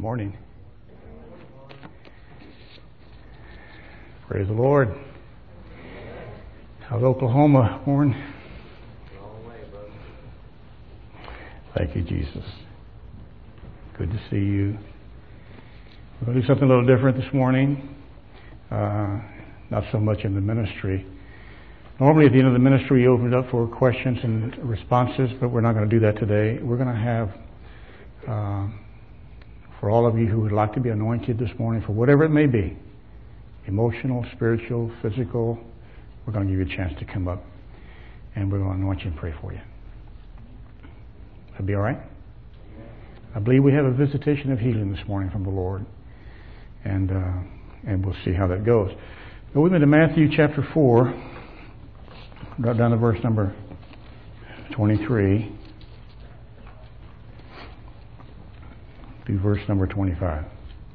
morning. Praise the Lord. How's Oklahoma, Warren? Thank you, Jesus. Good to see you. We're going to do something a little different this morning. Not so much in the ministry. Normally at the end of the ministry, we open it up for questions and responses, but we're not going to do that today. We're going to have, for all of you who would like to be anointed this morning for whatever it may be, emotional, spiritual, physical, we're going to give you a chance to come up and we're going to anoint you and pray for you. That'll be all right? I believe we have a visitation of healing this morning from the Lord, and we'll see how that goes. Go with me to Matthew chapter 4, right down to verse number 23 through verse number 25.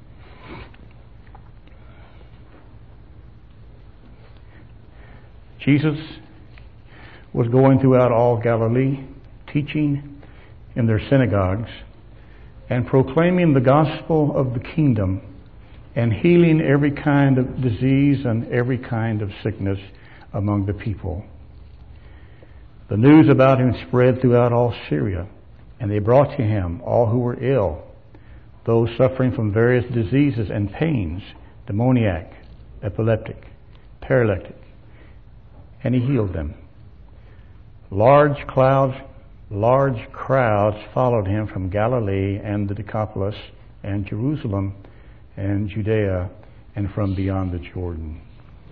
Jesus was going throughout all Galilee, teaching in their synagogues and proclaiming the gospel of the kingdom and healing every kind of disease and every kind of sickness among the people. The news about him spread throughout all Syria, and they brought to him all who were ill, those suffering from various diseases and pains, demoniac, epileptic, paralytic, and he healed them. Large crowds followed him from Galilee and the Decapolis and Jerusalem and Judea and from beyond the Jordan.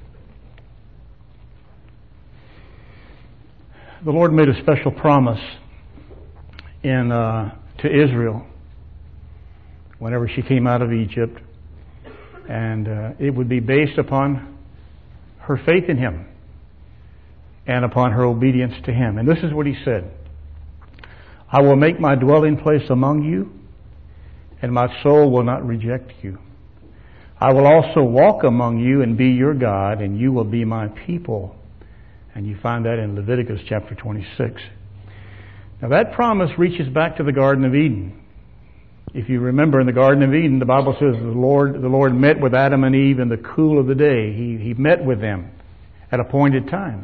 The Lord made a special promise to Israel whenever she came out of Egypt, and it would be based upon her faith in Him and upon her obedience to Him. And this is what He said: I will make my dwelling place among you, and my soul will not reject you. I will also walk among you and be your God, and you will be my people. And you find that in Leviticus chapter 26. Now that promise reaches back to the Garden of Eden. If you remember, in the Garden of Eden, the Bible says the Lord met with Adam and Eve in the cool of the day. He met with them at appointed times.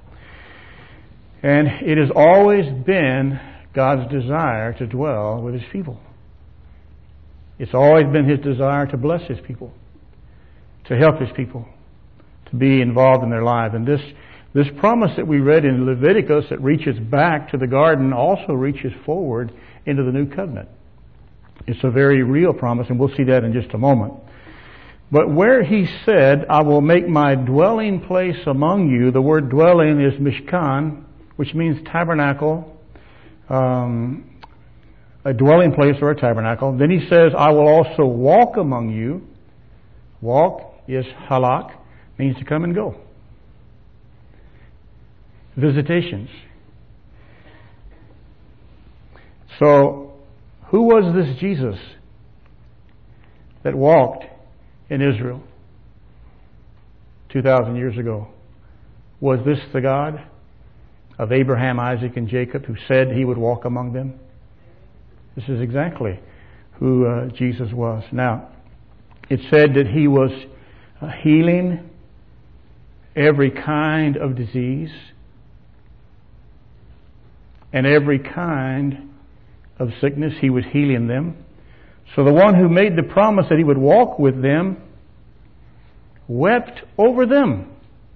And it has always been God's desire to dwell with His people. It's always been His desire to bless His people, to help His people, to be involved in their lives. And this promise that we read in Leviticus that reaches back to the garden also reaches forward into the new covenant. It's a very real promise, and we'll see that in just a moment. But where He said, I will make my dwelling place among you, the word dwelling is mishkan, which means tabernacle, a dwelling place or a tabernacle. Then He says, I will also walk among you. Walk is halak, means to come and go. Visitations. So, who was this Jesus that walked in Israel 2,000 years ago? Was this the God of Abraham, Isaac, and Jacob who said He would walk among them? This is exactly who Jesus was. Now, it said that He was healing every kind of disease and every kind of sickness. He was healing them. So the one who made the promise that He would walk with them wept over them.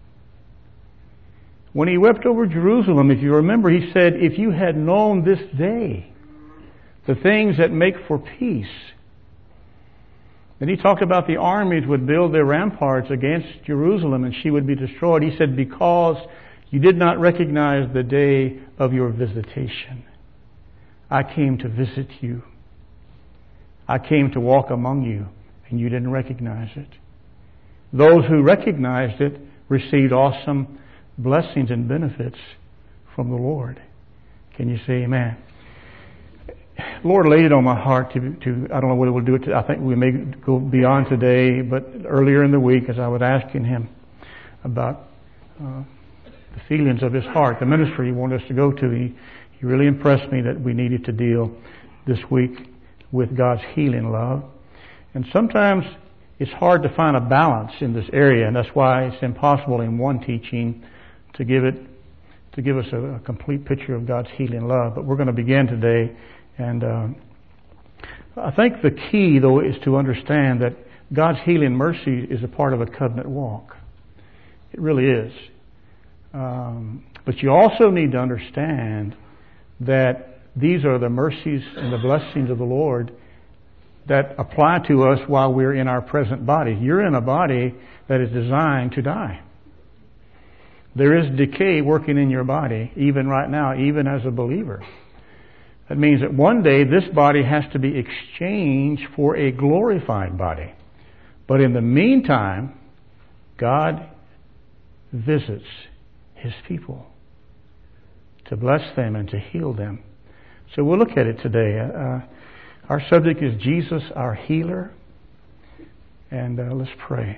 When He wept over Jerusalem, if you remember, He said, if you had known this day the things that make for peace. Then He talked about the armies would build their ramparts against Jerusalem and she would be destroyed. He said, because you did not recognize the day of your visitation. I came to visit you. I came to walk among you, and you didn't recognize it. Those who recognized it received awesome blessings and benefits from the Lord. Can you say amen? Lord laid it on my heart to I don't know whether we'll do it. I think we may go beyond today, but earlier in the week, as I was asking Him about the feelings of His heart, the ministry He wanted us to go to, He really impressed me that we needed to deal this week with God's healing love. And sometimes it's hard to find a balance in this area, and that's why it's impossible in one teaching to give us a complete picture of God's healing love. But we're going to begin today, and I think the key, though, is to understand that God's healing mercy is a part of a covenant walk. It really is. But you also need to understand that these are the mercies and the blessings of the Lord that apply to us while we're in our present body. You're in a body that is designed to die. There is decay working in your body, even right now, even as a believer. That means that one day this body has to be exchanged for a glorified body. But in the meantime, God visits His people to bless them and to heal them. So we'll look at it today. Our subject is Jesus, our healer. And let's pray.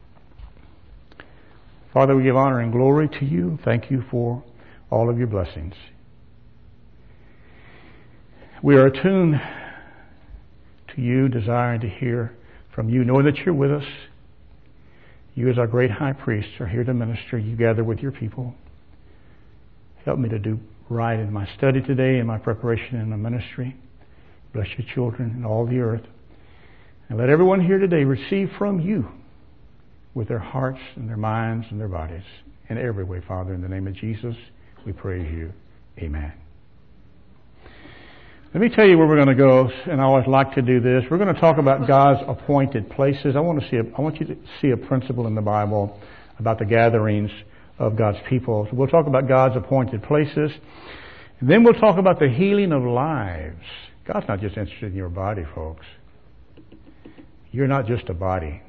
Father, we give honor and glory to you. Thank you for all of your blessings. We are attuned to you, desiring to hear from you, knowing that you're with us. You, as our great high priest, are here to minister. You gather with your people. Help me to do right in my study today, in my preparation in my ministry. Bless your children and all the earth. And let everyone here today receive from you with their hearts and their minds and their bodies. In every way, Father, in the name of Jesus, we praise you. Amen. Let me tell you where we're going to go, and I always like to do this. We're going to talk about God's appointed places. I want you to see a principle in the Bible about the gatherings of God's people. So we'll talk about God's appointed places, and then we'll talk about the healing of lives. God's not just interested in your body, folks. You're not just a body.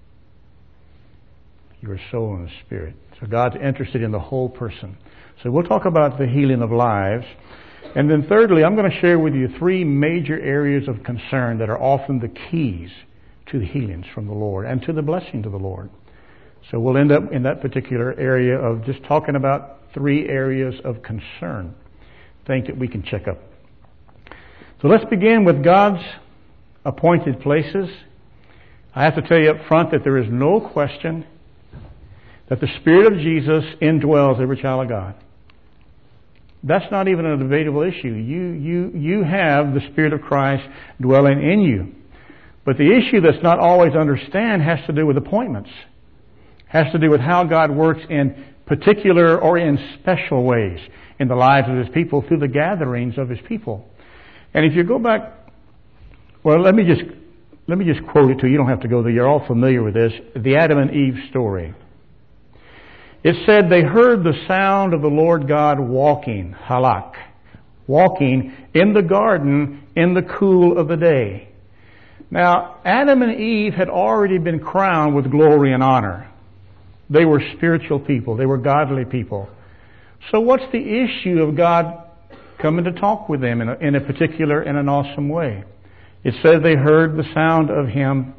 You're a soul and a spirit. So God's interested in the whole person. So we'll talk about the healing of lives. And then thirdly, I'm going to share with you three major areas of concern that are often the keys to the healings from the Lord and to the blessing of the Lord. So we'll end up in that particular area of just talking about three areas of concern, things that we can check up. So let's begin with God's appointed places. I have to tell you up front that there is no question that the Spirit of Jesus indwells every child of God. That's not even a debatable issue. You have the Spirit of Christ dwelling in you. But the issue that's not always understood has to do with appointments. Has to do with how God works in particular or in special ways in the lives of His people through the gatherings of His people. And if you go back, well, let me just quote it to you. You don't have to go there. You're all familiar with this. The Adam and Eve story. It said they heard the sound of the Lord God walking, halak, walking in the garden in the cool of the day. Now, Adam and Eve had already been crowned with glory and honor. They were spiritual people. They were godly people. So what's the issue of God coming to talk with them in a particular and an awesome way? It said they heard the sound of him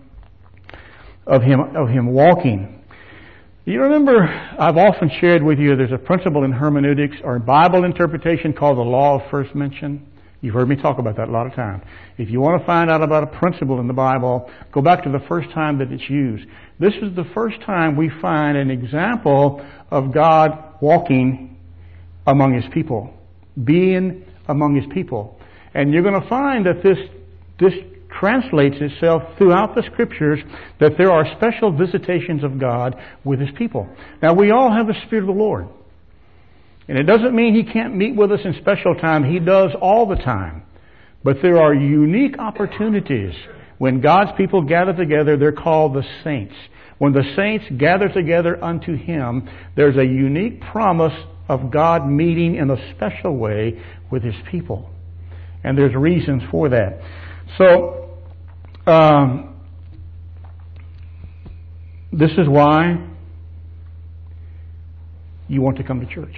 walking. You remember, I've often shared with you, there's a principle in hermeneutics or Bible interpretation called the law of first mention. You've heard me talk about that a lot of times. If you want to find out about a principle in the Bible, go back to the first time that it's used. This is the first time we find an example of God walking among His people, being among His people. And you're going to find that this translates itself throughout the Scriptures that there are special visitations of God with His people. Now, we all have the Spirit of the Lord. And it doesn't mean He can't meet with us in special time. He does all the time. But there are unique opportunities. When God's people gather together, they're called the saints. When the saints gather together unto Him, there's a unique promise of God meeting in a special way with His people. And there's reasons for that. So, this is why you want to come to church.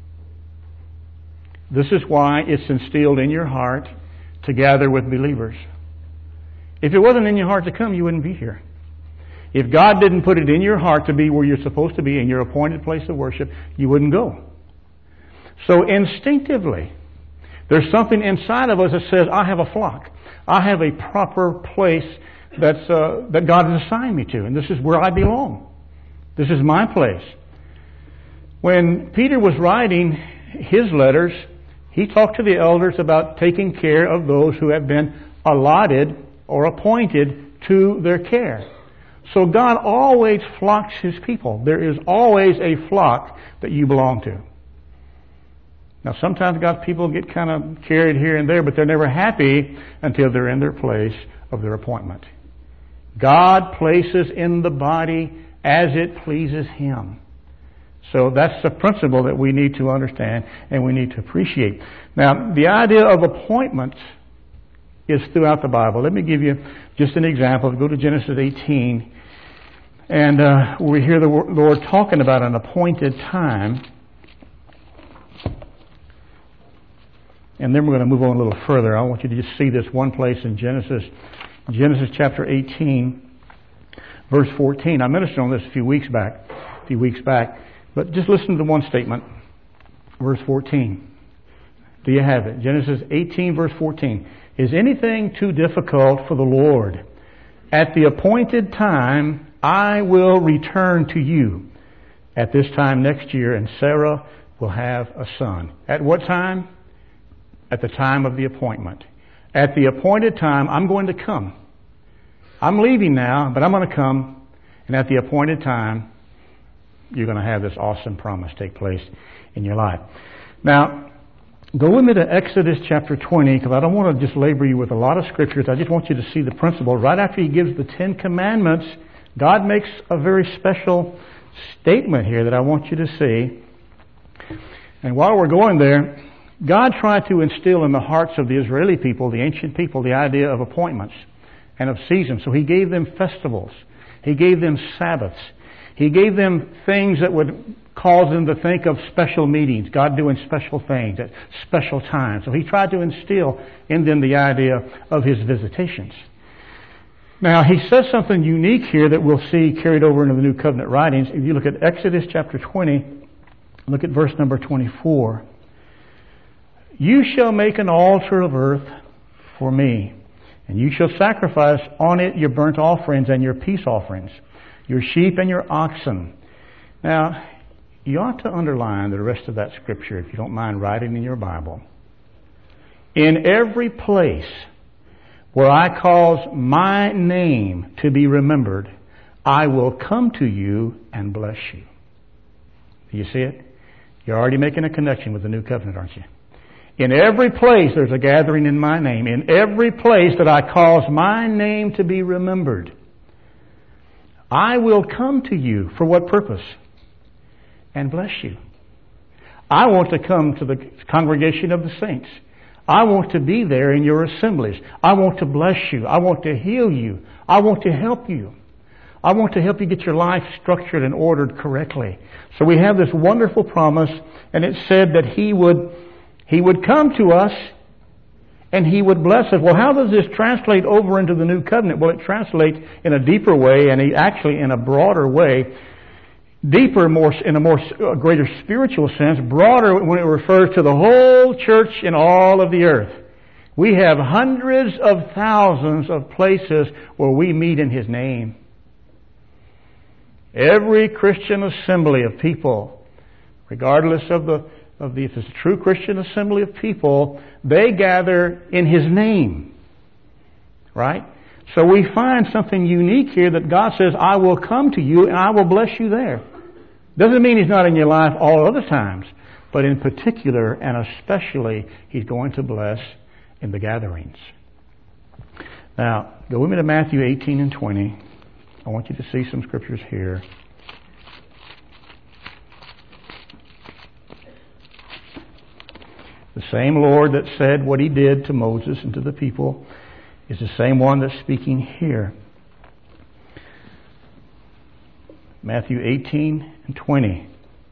This is why it's instilled in your heart to gather with believers. If it wasn't in your heart to come, you wouldn't be here. If God didn't put it in your heart to be where you're supposed to be, in your appointed place of worship, you wouldn't go. So instinctively, there's something inside of us that says, I have a flock. I have a proper place that God has assigned me to, and this is where I belong. This is my place. When Peter was writing his letters, he talked to the elders about taking care of those who have been allotted or appointed to their care. So God always flocks His people. There is always a flock that you belong to. Now sometimes God's people get kind of carried here and there, but they're never happy until they're in their place of their appointment. God places in the body as it pleases Him. So that's the principle that we need to understand and we need to appreciate. Now, the idea of appointments is throughout the Bible. Let me give you just an example. Go to Genesis 18, and we hear the Lord talking about an appointed time. And then we're going to move on a little further. I want you to just see this one place in Genesis chapter 18, verse 14. I ministered on this a few weeks back, but just listen to one statement. Verse 14. Do you have it? Genesis 18, verse 14. Is anything too difficult for the Lord? At the appointed time, I will return to you. At this time next year, and Sarah will have a son. At what time? At the time of the appointment. At the appointed time, I'm going to come. I'm leaving now, but I'm going to come. And at the appointed time, you're going to have this awesome promise take place in your life. Now, go with me to Exodus chapter 20, because I don't want to just labor you with a lot of scriptures. I just want you to see the principle. Right after He gives the Ten Commandments, God makes a very special statement here that I want you to see. And while we're going there, God tried to instill in the hearts of the Israeli people, the ancient people, the idea of appointments and of seasons. So He gave them festivals. He gave them Sabbaths. He gave them things that would cause them to think of special meetings, God doing special things at special times. So He tried to instill in them the idea of His visitations. Now, He says something unique here that we'll see carried over into the New Covenant writings. If you look at Exodus chapter 20, look at verse number 24. You shall make an altar of earth for me, and you shall sacrifice on it your burnt offerings and your peace offerings, your sheep and your oxen. Now, you ought to underline the rest of that scripture, if you don't mind writing in your Bible. In every place where I cause my name to be remembered, I will come to you and bless you. Do you see it? You're already making a connection with the New Covenant, aren't you? In every place there's a gathering in my name. In every place that I cause my name to be remembered, I will come to you. For what purpose? And bless you. I want to come to the congregation of the saints. I want to be there in your assemblies. I want to bless you. I want to heal you. I want to help you. I want to help you get your life structured and ordered correctly. So we have this wonderful promise, and it said that He would come to us and He would bless us. Well, how does this translate over into the New Covenant? Well, it translates in a deeper way, and actually in a broader way. Deeper, in a greater spiritual sense. Broader when it refers to the whole church in all of the earth. We have hundreds of thousands of places where we meet in His name. Every Christian assembly of people, regardless of if it's a true Christian assembly of people, they gather in His name. Right? So we find something unique here that God says, I will come to you and I will bless you there. Doesn't mean He's not in your life all other times, but in particular and especially He's going to bless in the gatherings. Now, go with me to Matthew 18 and 20. I want you to see some scriptures here. The same Lord that said what He did to Moses and to the people is the same one that's speaking here. Matthew 18 and 20.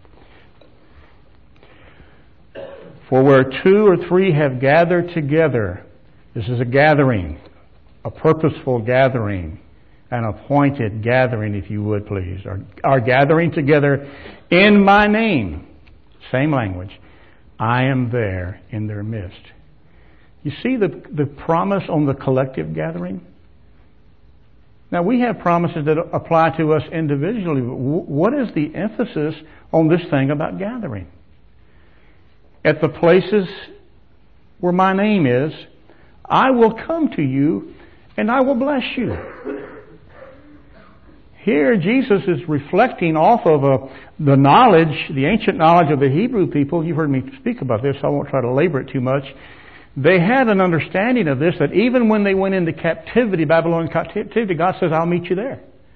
For where 2 or 3 have gathered together, this is a gathering, a purposeful gathering, an appointed gathering, if you would please, are gathering together in my name. Same language. I am there in their midst. You see the promise on the collective gathering? Now, we have promises that apply to us individually. What is the emphasis on this thing about gathering? At the places where my name is, I will come to you and I will bless you. Here, Jesus is reflecting off of the knowledge, the ancient knowledge of the Hebrew people. You've heard me speak about this, so I won't try to labor it too much. They had an understanding of this, that even when they went into captivity, Babylonian captivity, God says, I'll meet you there.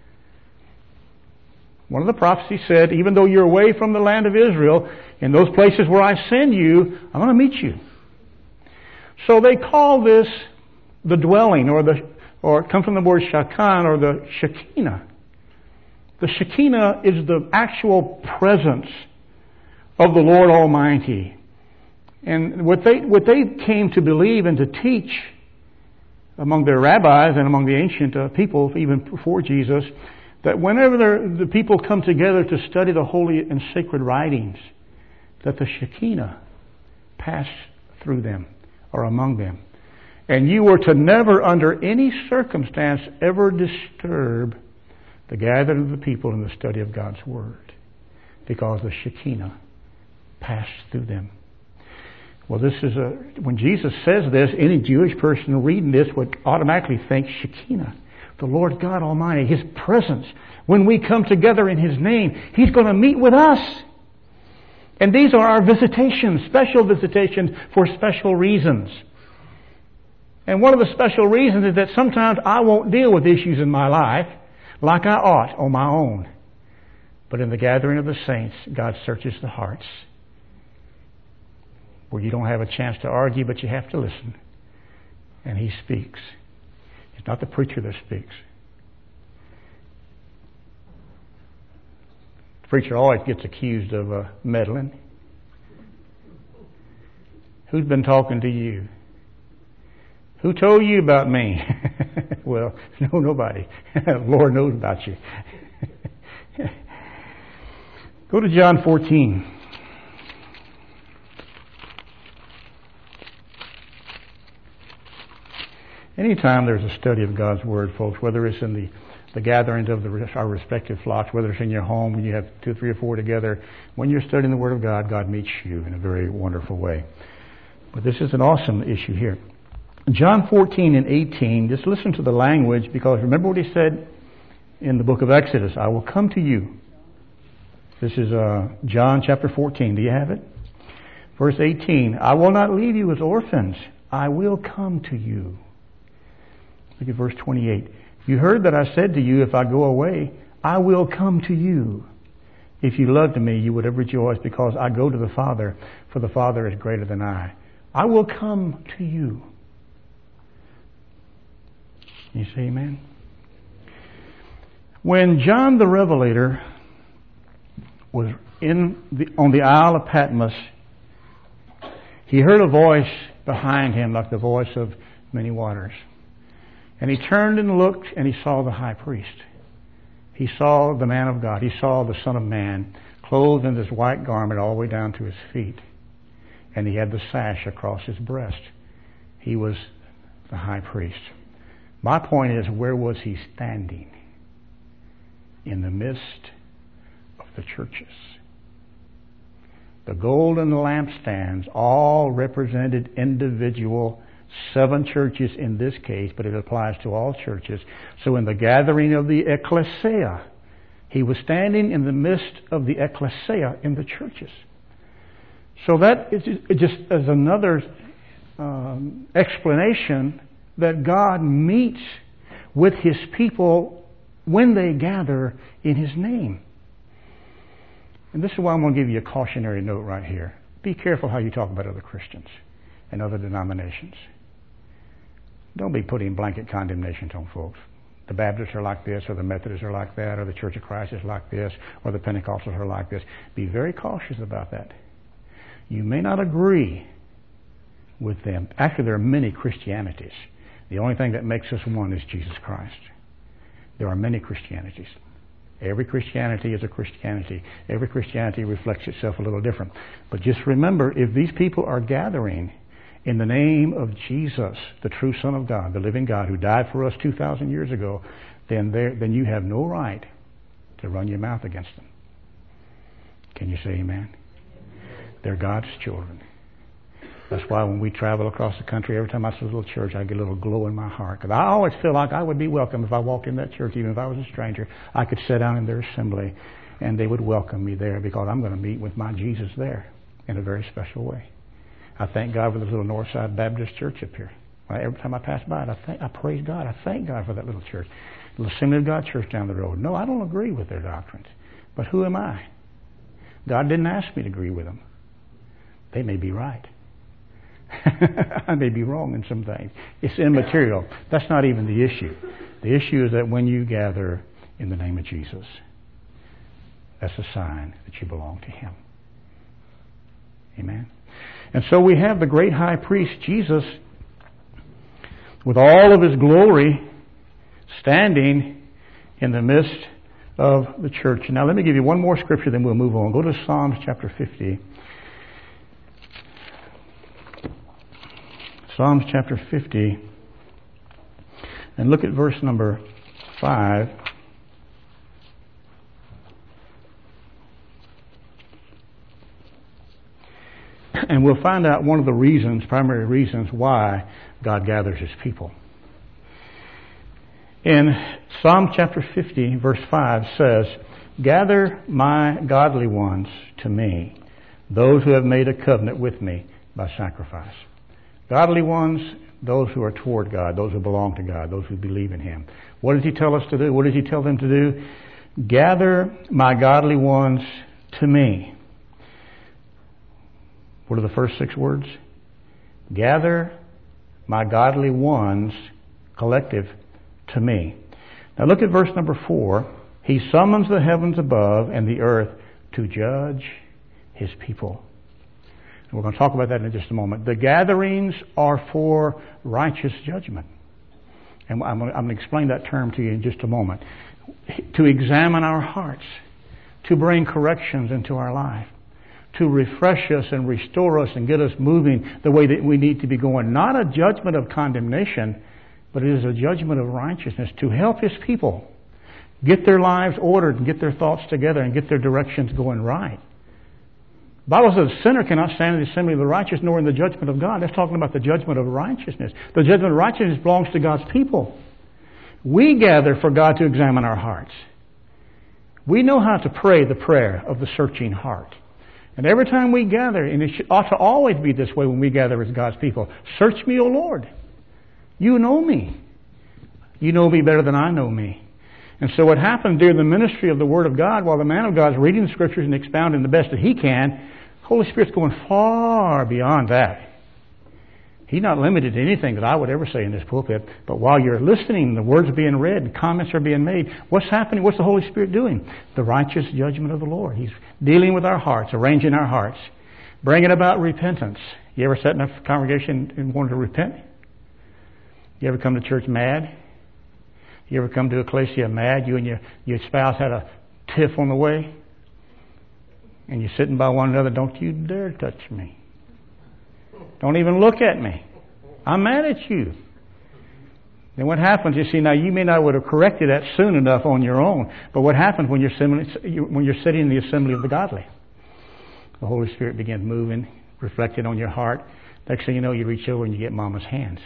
One of the prophecies said, even though you're away from the land of Israel, in those places where I send you, I'm going to meet you. So they call this the dwelling, or it comes from the word shakan, or the Shekinah. The Shekinah is the actual presence of the Lord Almighty. And what they came to believe and to teach among their rabbis and among the ancient people, even before Jesus, that whenever the people come together to study the holy and sacred writings, that the Shekinah passed through them or among them. And you were to never, under any circumstance, ever disturb the gathering of the people in the study of God's Word, because the Shekinah passed through them. Well, when Jesus says this, any Jewish person reading this would automatically think Shekinah, the Lord God Almighty, His presence. When we come together in His name, He's going to meet with us. And these are our visitations, special visitations for special reasons. And one of the special reasons is that sometimes I won't deal with issues in my life like I ought on my own. But in the gathering of the saints, God searches the hearts, where you don't have a chance to argue, but you have to listen. And He speaks. It's not the preacher that speaks. The preacher always gets accused of meddling. Who's been talking to you? Who told you about me? Well, no, nobody. Lord knows about you. Go to John 14. Anytime there's a study of God's Word, folks, whether it's in the gatherings of our respective flocks, whether it's in your home when you have 2, 3, or 4 together, when you're studying the Word of God, God meets you in a very wonderful way. But this is an awesome issue here. John 14 and 18, just listen to the language, because remember what He said in the book of Exodus, I will come to you. This is John chapter 14. Do you have it? Verse 18, I will not leave you as orphans. I will come to you. Look at verse 28. You heard that I said to you, if I go away, I will come to you. If you loved me, you would have rejoiced, because I go to the Father, for the Father is greater than I. I will come to you. You say amen? When John the Revelator was on the Isle of Patmos, he heard a voice behind him like the voice of many waters. And he turned and looked, and he saw the high priest. He saw the man of God. He saw the Son of Man, clothed in this white garment all the way down to his feet. And he had the sash across his breast. He was the high priest. My point is, where was he standing? In the midst of the churches. The golden lampstands all represented individual 7 churches in this case, but it applies to all churches. So in the gathering of the ecclesia, he was standing in the midst of the ecclesia in the churches. So that is just as another explanation that God meets with His people when they gather in His name. And this is why I'm going to give you a cautionary note right here. Be careful how you talk about other Christians and other denominations. Don't be putting blanket condemnations on folks. The Baptists are like this, or the Methodists are like that, or the Church of Christ is like this, or the Pentecostals are like this. Be very cautious about that. You may not agree with them. Actually, there are many Christianities. The only thing that makes us one is Jesus Christ. There are many Christianities. Every Christianity is a Christianity. Every Christianity reflects itself a little different. But just remember, if these people are gathering in the name of Jesus, the true Son of God, the living God who died for us 2,000 years ago, then you have no right to run your mouth against them. Can you say amen? They're God's children. That's why when we travel across the country, every time I see a little church, I get a little glow in my heart. Because I always feel like I would be welcome if I walked in that church, even if I was a stranger. I could sit down in their assembly, and they would welcome me there because I'm going to meet with my Jesus there in a very special way. I thank God for this little Northside Baptist church up here. Every time I pass by it, I praise God. I thank God for that little church. The Assembly of God church down the road. No, I don't agree with their doctrines. But who am I? God didn't ask me to agree with them. They may be right. I may be wrong in some things. It's immaterial. That's not even the issue. The issue is that when you gather in the name of Jesus, that's a sign that you belong to Him. Amen. And so we have the great high priest, Jesus, with all of His glory, standing in the midst of the church. Now let me give you one more scripture, then we'll move on. Go to Psalms chapter 50. Psalms chapter 50, and look at verse number 5. And we'll find out one of the reasons, primary reasons, why God gathers His people. In Psalm chapter 50, verse 5 says, "Gather my godly ones to me, those who have made a covenant with me by sacrifice." Godly ones, those who are toward God, those who belong to God, those who believe in Him. What does He tell us to do? What does He tell them to do? Gather my godly ones to me. What are the first 6 words? Gather my godly ones, collective, to me. Now look at verse number 4. He summons the heavens above and the earth to judge His people. We're going to talk about that in just a moment. The gatherings are for righteous judgment. And I'm going to explain that term to you in just a moment. To examine our hearts, to bring corrections into our life, to refresh us and restore us and get us moving the way that we need to be going. Not a judgment of condemnation, but it is a judgment of righteousness to help His people get their lives ordered and get their thoughts together and get their directions going right. The Bible says, "The sinner cannot stand in the assembly of the righteous, nor in the judgment of God." That's talking about the judgment of righteousness. The judgment of righteousness belongs to God's people. We gather for God to examine our hearts. We know how to pray the prayer of the searching heart. And every time we gather, and it ought to always be this way when we gather as God's people, "Search me, O Lord. You know me. You know me better than I know me." And so what happens during the ministry of the Word of God, while the man of God is reading the Scriptures and expounding the best that he can, Holy Spirit's going far beyond that. He's not limited to anything that I would ever say in this pulpit. But while you're listening, the words are being read and comments are being made. What's happening? What's the Holy Spirit doing? The righteous judgment of the Lord. He's dealing with our hearts, arranging our hearts, bringing about repentance. You ever sat in a congregation and wanted to repent? You ever come to church mad? You ever come to ecclesia mad? You and your spouse had a tiff on the way? And you're sitting by one another, "Don't you dare touch me. Don't even look at me. I'm mad at you." Then what happens, you see, now you may not would have corrected that soon enough on your own, but what happens when you're sitting in the assembly of the godly? The Holy Spirit begins moving, reflecting on your heart. Next thing you know, you reach over and you get Mama's hands.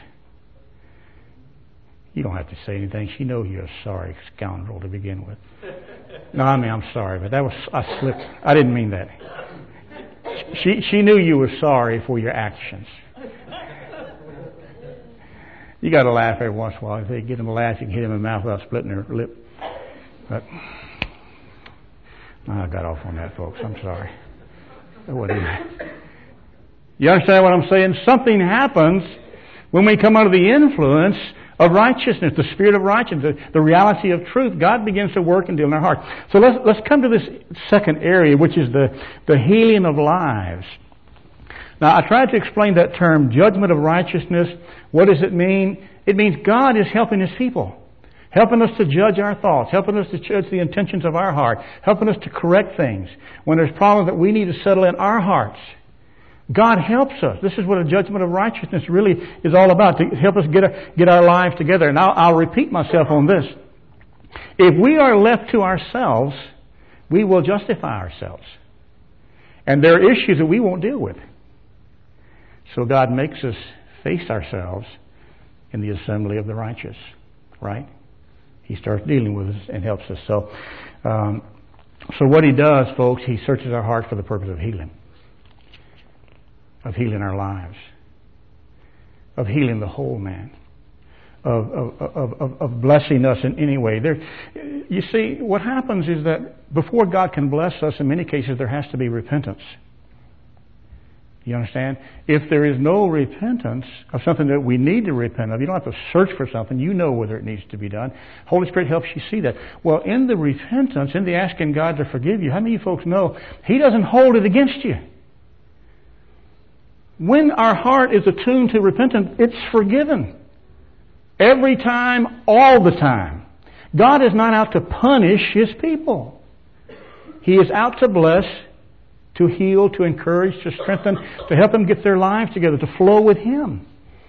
You don't have to say anything. She knows you're a sorry scoundrel to begin with. No, I mean, I'm sorry, but I slipped. I didn't mean that. She knew you were sorry for your actions. You got to laugh every once in a while. If they get them to laugh, you can hit them in the mouth without splitting their lip. But I got off on that, folks. I'm sorry. You understand what I'm saying? Something happens when we come under the influence of righteousness, the spirit of righteousness, the reality of truth. God begins to work and deal in our heart. So let's come to this second area, which is the healing of lives. Now, I tried to explain that term, judgment of righteousness. What does it mean? It means God is helping His people, helping us to judge our thoughts, helping us to judge the intentions of our heart, helping us to correct things. When there's problems that we need to settle in our hearts, God helps us. This is what a judgment of righteousness really is all about, to help us get our lives together. And I'll repeat myself on this. If we are left to ourselves, we will justify ourselves. And there are issues that we won't deal with. So God makes us face ourselves in the assembly of the righteous, right? He starts dealing with us and helps us. So what He does, folks, He searches our heart for the purpose of healing our lives, of healing the whole man, of blessing us in any way. You see, what happens is that before God can bless us, in many cases, there has to be repentance. You understand? If there is no repentance of something that we need to repent of, you don't have to search for something. You know whether it needs to be done. Holy Spirit helps you see that. Well, in the repentance, in the asking God to forgive you, how many of you folks know He doesn't hold it against you? When our heart is attuned to repentance, it's forgiven. Every time, all the time. God is not out to punish His people. He is out to bless, to heal, to encourage, to strengthen, to help them get their lives together, to flow with Him.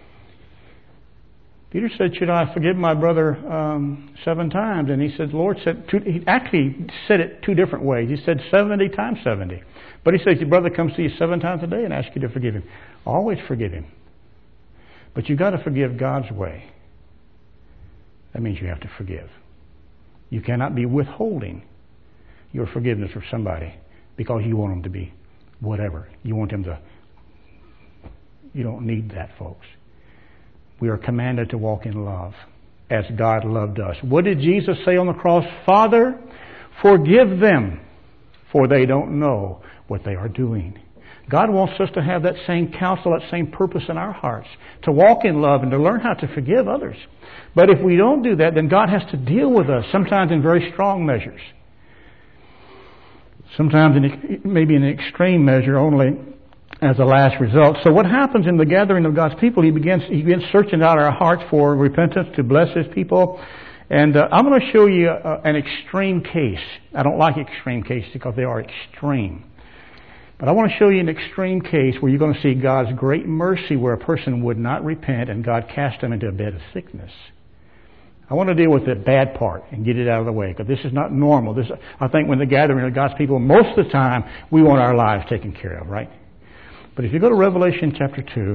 Peter said, should I forgive my brother 7 times? And he said, the Lord said, he actually said it 2 different ways. He said 70 times 70. But He says, your brother comes to you 7 times a day and asks you to forgive him. Always forgive him. But you've got to forgive God's way. That means you have to forgive. You cannot be withholding your forgiveness for somebody because you want them to be whatever. You want them to... You don't need that, folks. We are commanded to walk in love as God loved us. What did Jesus say on the cross? Father, forgive them, for they don't know what they are doing. God wants us to have that same counsel, that same purpose in our hearts, to walk in love and to learn how to forgive others. But if we don't do that, then God has to deal with us, sometimes in very strong measures. Sometimes maybe in an extreme measure only as a last result. So what happens in the gathering of God's people, He begins searching out our hearts for repentance to bless His people. And I'm going to show you an extreme case. I don't like extreme cases because they are extreme. But I want to show you an extreme case where you're going to see God's great mercy where a person would not repent and God cast them into a bed of sickness. I want to deal with the bad part and get it out of the way because this is not normal. I think when the gathering of God's people, most of the time, we want our lives taken care of, right? But if you go to Revelation chapter 2,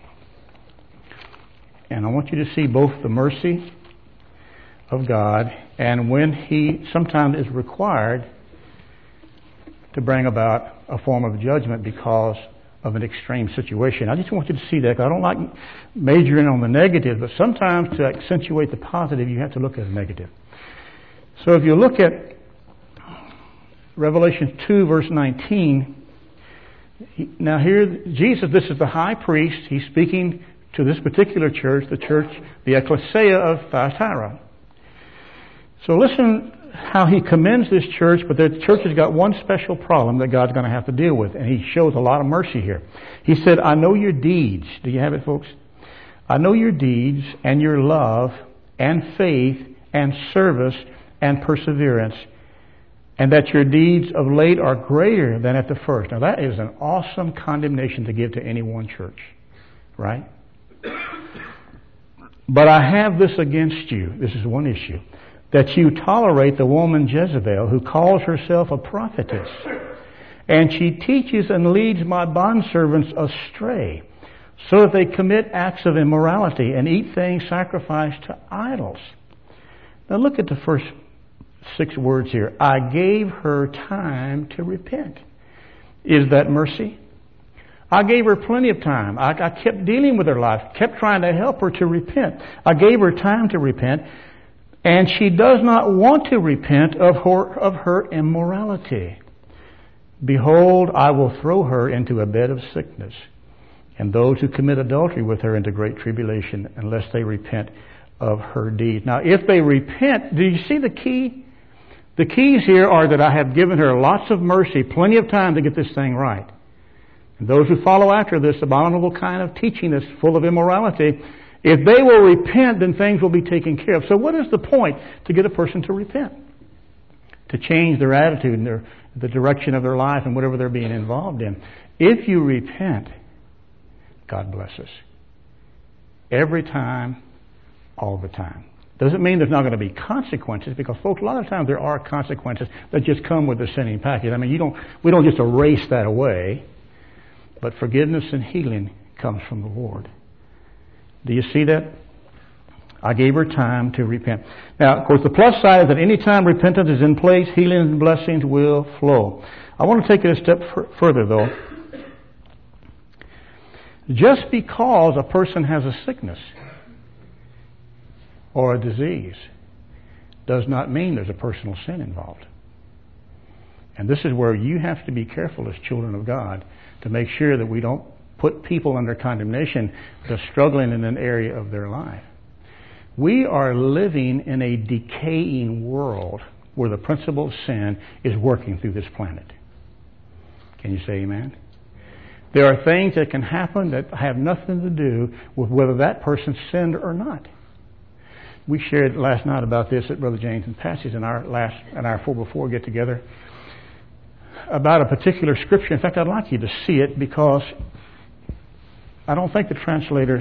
and I want you to see both the mercy of God and when He sometimes is required to bring about a form of judgment because of an extreme situation. I just want you to see that because I don't like majoring on the negative, but sometimes to accentuate the positive, you have to look at the negative. So if you look at Revelation 2, verse 19, now here, Jesus, this is the high priest. He's speaking to this particular church, the ecclesia of Thyatira. So listen how he commends this church, but the church has got one special problem that God's going to have to deal with, and He shows a lot of mercy here. He said, I know your deeds. Do you have it, folks? I know your deeds and your love and faith and service and perseverance, and that your deeds of late are greater than at the first. Now that is an awesome condemnation to give to any one church, right? But I have this against you. This is one issue. That you tolerate the woman Jezebel, who calls herself a prophetess. And she teaches and leads my bondservants astray, so that they commit acts of immorality and eat things sacrificed to idols. Now look at the first 6 words here. I gave her time to repent. Is that mercy? I gave her plenty of time. I kept dealing with her life, kept trying to help her to repent. I gave her time to repent, and she does not want to repent of her immorality. Behold, I will throw her into a bed of sickness, and those who commit adultery with her into great tribulation, unless they repent of her deeds. Now, if they repent, do you see the key? The keys here are that I have given her lots of mercy, plenty of time to get this thing right. And those who follow after this abominable kind of teaching that's full of immorality, if they will repent, then things will be taken care of. So what is the point to get a person to repent? to change their attitude and the direction of their life and whatever they're being involved in. If you repent, God blesses. Every time, all the time. Doesn't mean there's not going to be consequences, because folks, a lot of times there are consequences that just come with the sinning package. I mean, we don't just erase that away, but forgiveness and healing comes from the Lord. Do you see that? I gave her time to repent. Now, of course, the plus side is that any time repentance is in place, healing and blessings will flow. I want to take it a step further, though. Just because a person has a sickness or a disease does not mean there's a personal sin involved. And this is where you have to be careful as children of God to make sure that we don't put people under condemnation that are struggling in an area of their life. We are living in a decaying world where the principle of sin is working through this planet. Can you say amen? There are things that can happen that have nothing to do with whether that person sinned or not. We shared last night about this at Brother James and Patsy's in our 4x4 get together about a particular scripture. In fact, I'd like you to see it, because I don't think the translators,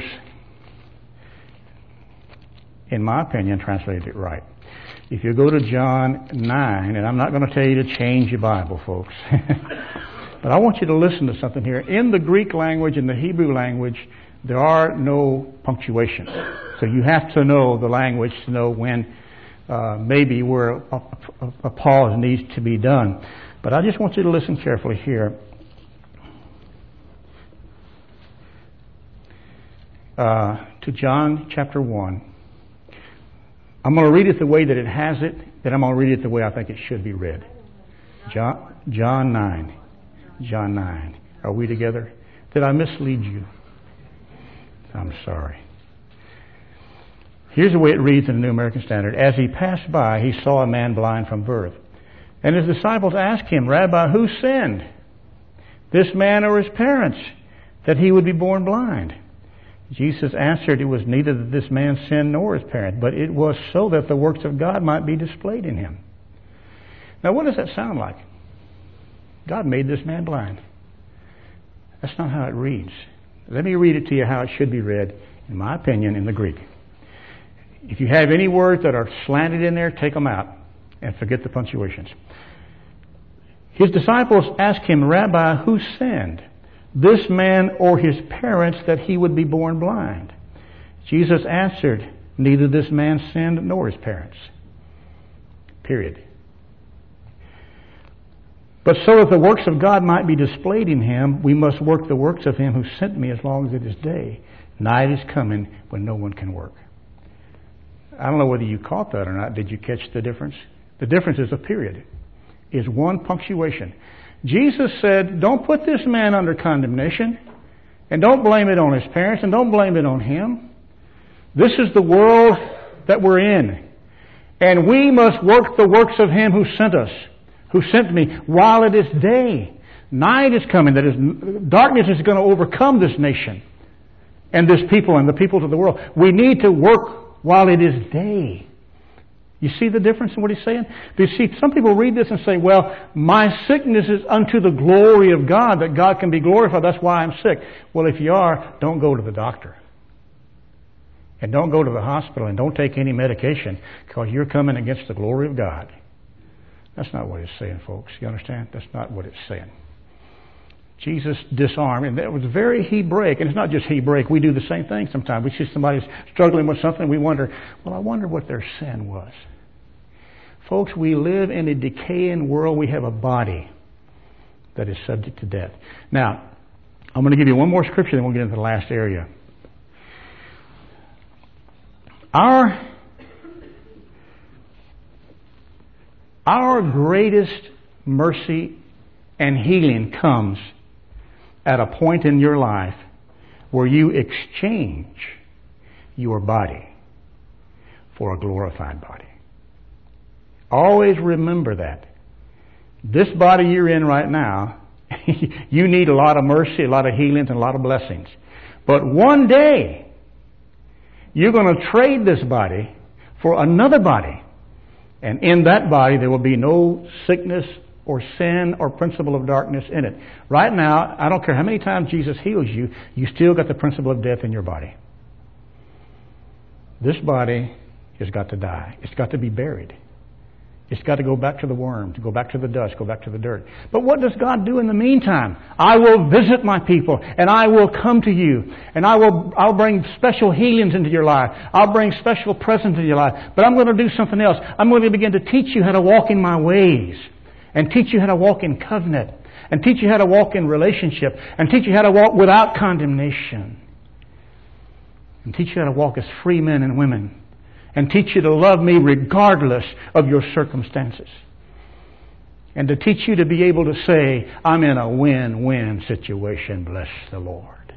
in my opinion, translated it right. If you go to John 9, and I'm not going to tell you to change your Bible, folks, but I want you to listen to something here. In the Greek language and the Hebrew language, there are no punctuation. So you have to know the language to know when maybe where a pause needs to be done. But I just want you to listen carefully here. To John chapter 1. I'm going to read it the way that it has it, then I'm going to read it the way I think it should be read. John 9. John 9. Are we together? Did I mislead you? I'm sorry. Here's the way it reads in the New American Standard. As he passed by, he saw a man blind from birth. And his disciples asked him, Rabbi, who sinned, this man or his parents, that he would be born blind? Jesus answered, it was neither that this man sinned nor his parents, but it was so that the works of God might be displayed in him. Now, what does that sound like? God made this man blind. That's not how it reads. Let me read it to you how it should be read, in my opinion, in the Greek. If you have any words that are slanted in there, take them out and forget the punctuations. His disciples asked him, Rabbi, who sinned, this man or his parents, that he would be born blind? Jesus answered, neither this man sinned nor his parents. Period. But so that the works of God might be displayed in him, we must work the works of him who sent me as long as it is day. Night is coming when no one can work. I don't know whether you caught that or not. Did you catch the difference? The difference is a period. Is one punctuation. Jesus said, don't put this man under condemnation, and don't blame it on his parents, and don't blame it on him. This is the world that we're in. And we must work the works of him who sent us, who sent me, while it is day. Night is coming. That is, darkness is going to overcome this nation and this people and the peoples of the world. We need to work while it is day. You see the difference in what he's saying? You see, some people read this and say, well, my sickness is unto the glory of God, that God can be glorified. That's why I'm sick. Well, if you are, don't go to the doctor. And don't go to the hospital, and don't take any medication, because you're coming against the glory of God. That's not what it's saying, folks. You understand? That's not what it's saying. Jesus disarmed, and that was very Hebraic. And it's not just Hebraic. We do the same thing sometimes. We see somebody struggling with something, we wonder, well, I wonder what their sin was. Folks, we live in a decaying world. We have a body that is subject to death. Now, I'm going to give you one more scripture, then we'll get into the last area. Our greatest mercy and healing comes at a point in your life where you exchange your body for a glorified body. Always remember that. This body you're in right now, you need a lot of mercy, a lot of healings, and a lot of blessings. But one day, you're going to trade this body for another body. And in that body there will be no sickness or sin or principle of darkness in it. Right now, I don't care how many times Jesus heals you, you still got the principle of death in your body. This body has got to die. It's got to be buried. It's got to go back to the worm, to go back to the dust, go back to the dirt. But what does God do in the meantime? I will visit my people, and I will come to you, and I'll bring special healings into your life. I'll bring special presence into your life. But I'm going to do something else. I'm going to begin to teach you how to walk in my ways, and teach you how to walk in covenant, and teach you how to walk in relationship, and teach you how to walk without condemnation, and teach you how to walk as free men and women, and teach you to love me regardless of your circumstances. And to teach you to be able to say, I'm in a win-win situation, bless the Lord.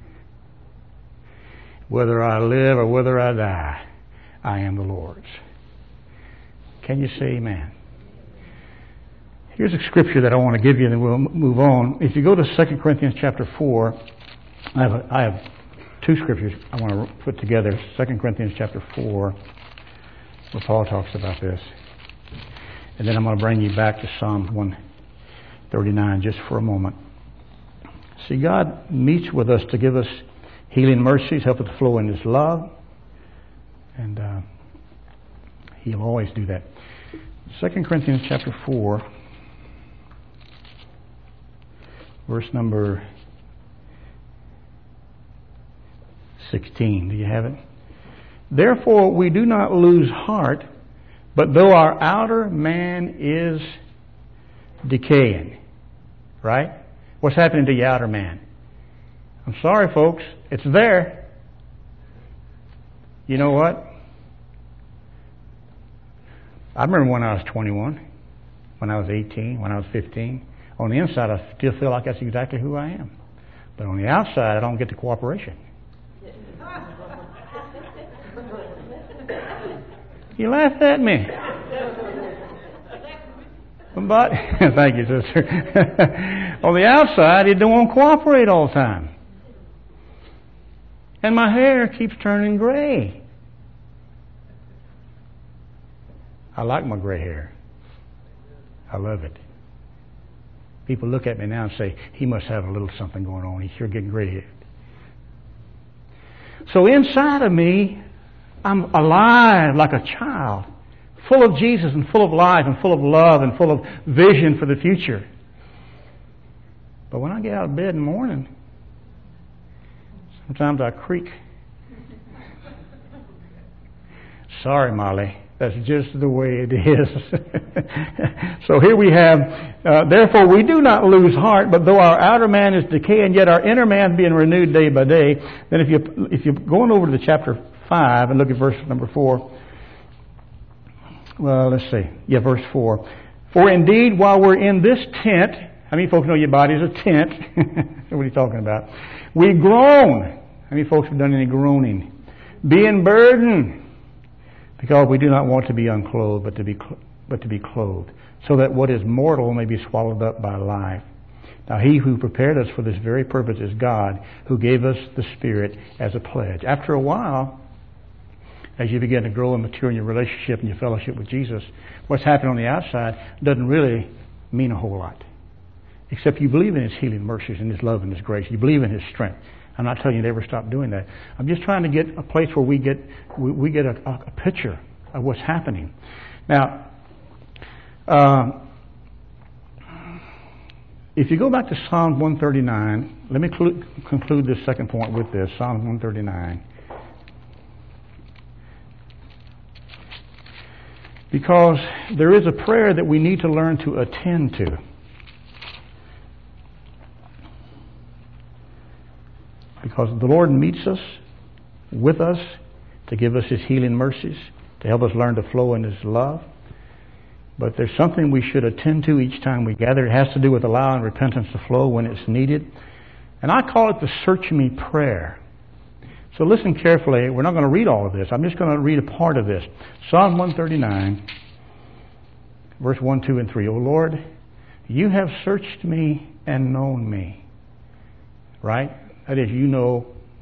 Whether I live or whether I die, I am the Lord's. Can you say amen? Here's a scripture that I want to give you and then we'll move on. If you go to 2 Corinthians chapter 4, I have two scriptures I want to put together. 2 Corinthians chapter 4, where Paul talks about this. And then I'm going to bring you back to Psalm 139 just for a moment. See, God meets with us to give us healing mercies, help us to flow in His love. And He'll always do that. 2 Corinthians chapter 4, verse number 16. Do you have it? Therefore we do not lose heart, but though our outer man is decaying. Right? What's happening to your outer man? I'm sorry, folks. It's there. You know what? I remember when I was 21, when I was 18, when I was 15. On the inside, I still feel like that's exactly who I am. But on the outside, I don't get the cooperation. You laughed at me. But, thank you, sister. On the outside, it don't want to cooperate all the time. And my hair keeps turning gray. I like my gray hair. I love it. People look at me now and say, he must have a little something going on. He's sure getting gray-headed. So inside of me, I'm alive like a child, full of Jesus and full of life and full of love and full of vision for the future. But when I get out of bed in the morning, sometimes I creak. Sorry, Molly. That's just the way it is. So here we have, therefore we do not lose heart, but though our outer man is decaying, yet our inner man is being renewed day by day. Then if you're going over to the chapter 5 and look at verse number 4. Well, let's see. Yeah, verse 4. For indeed, while we're in this tent, how many folks know your body is a tent? What are you talking about? We groan. How many folks have done any groaning? Being burdened. Because we do not want to be unclothed, but to be clothed, so that what is mortal may be swallowed up by life. Now He who prepared us for this very purpose is God, who gave us the Spirit as a pledge. After a while, as you begin to grow and mature in your relationship and your fellowship with Jesus, what's happening on the outside doesn't really mean a whole lot. Except you believe in His healing mercies and His love and His grace. You believe in His strength. I'm not telling you to ever stop doing that. I'm just trying to get a place where we get a picture of what's happening. Now, if you go back to Psalm 139, let me conclude this second point with this. Psalm 139. Because there is a prayer that we need to learn to attend to. Because the Lord meets us, with us, to give us His healing mercies, to help us learn to flow in His love. But there's something we should attend to each time we gather. It has to do with allowing repentance to flow when it's needed. And I call it the search me prayer. So listen carefully. We're not going to read all of this. I'm just going to read a part of this. Psalm 139, verse 1, 2, and 3. O Lord, You have searched me and known me. Right? That is, You know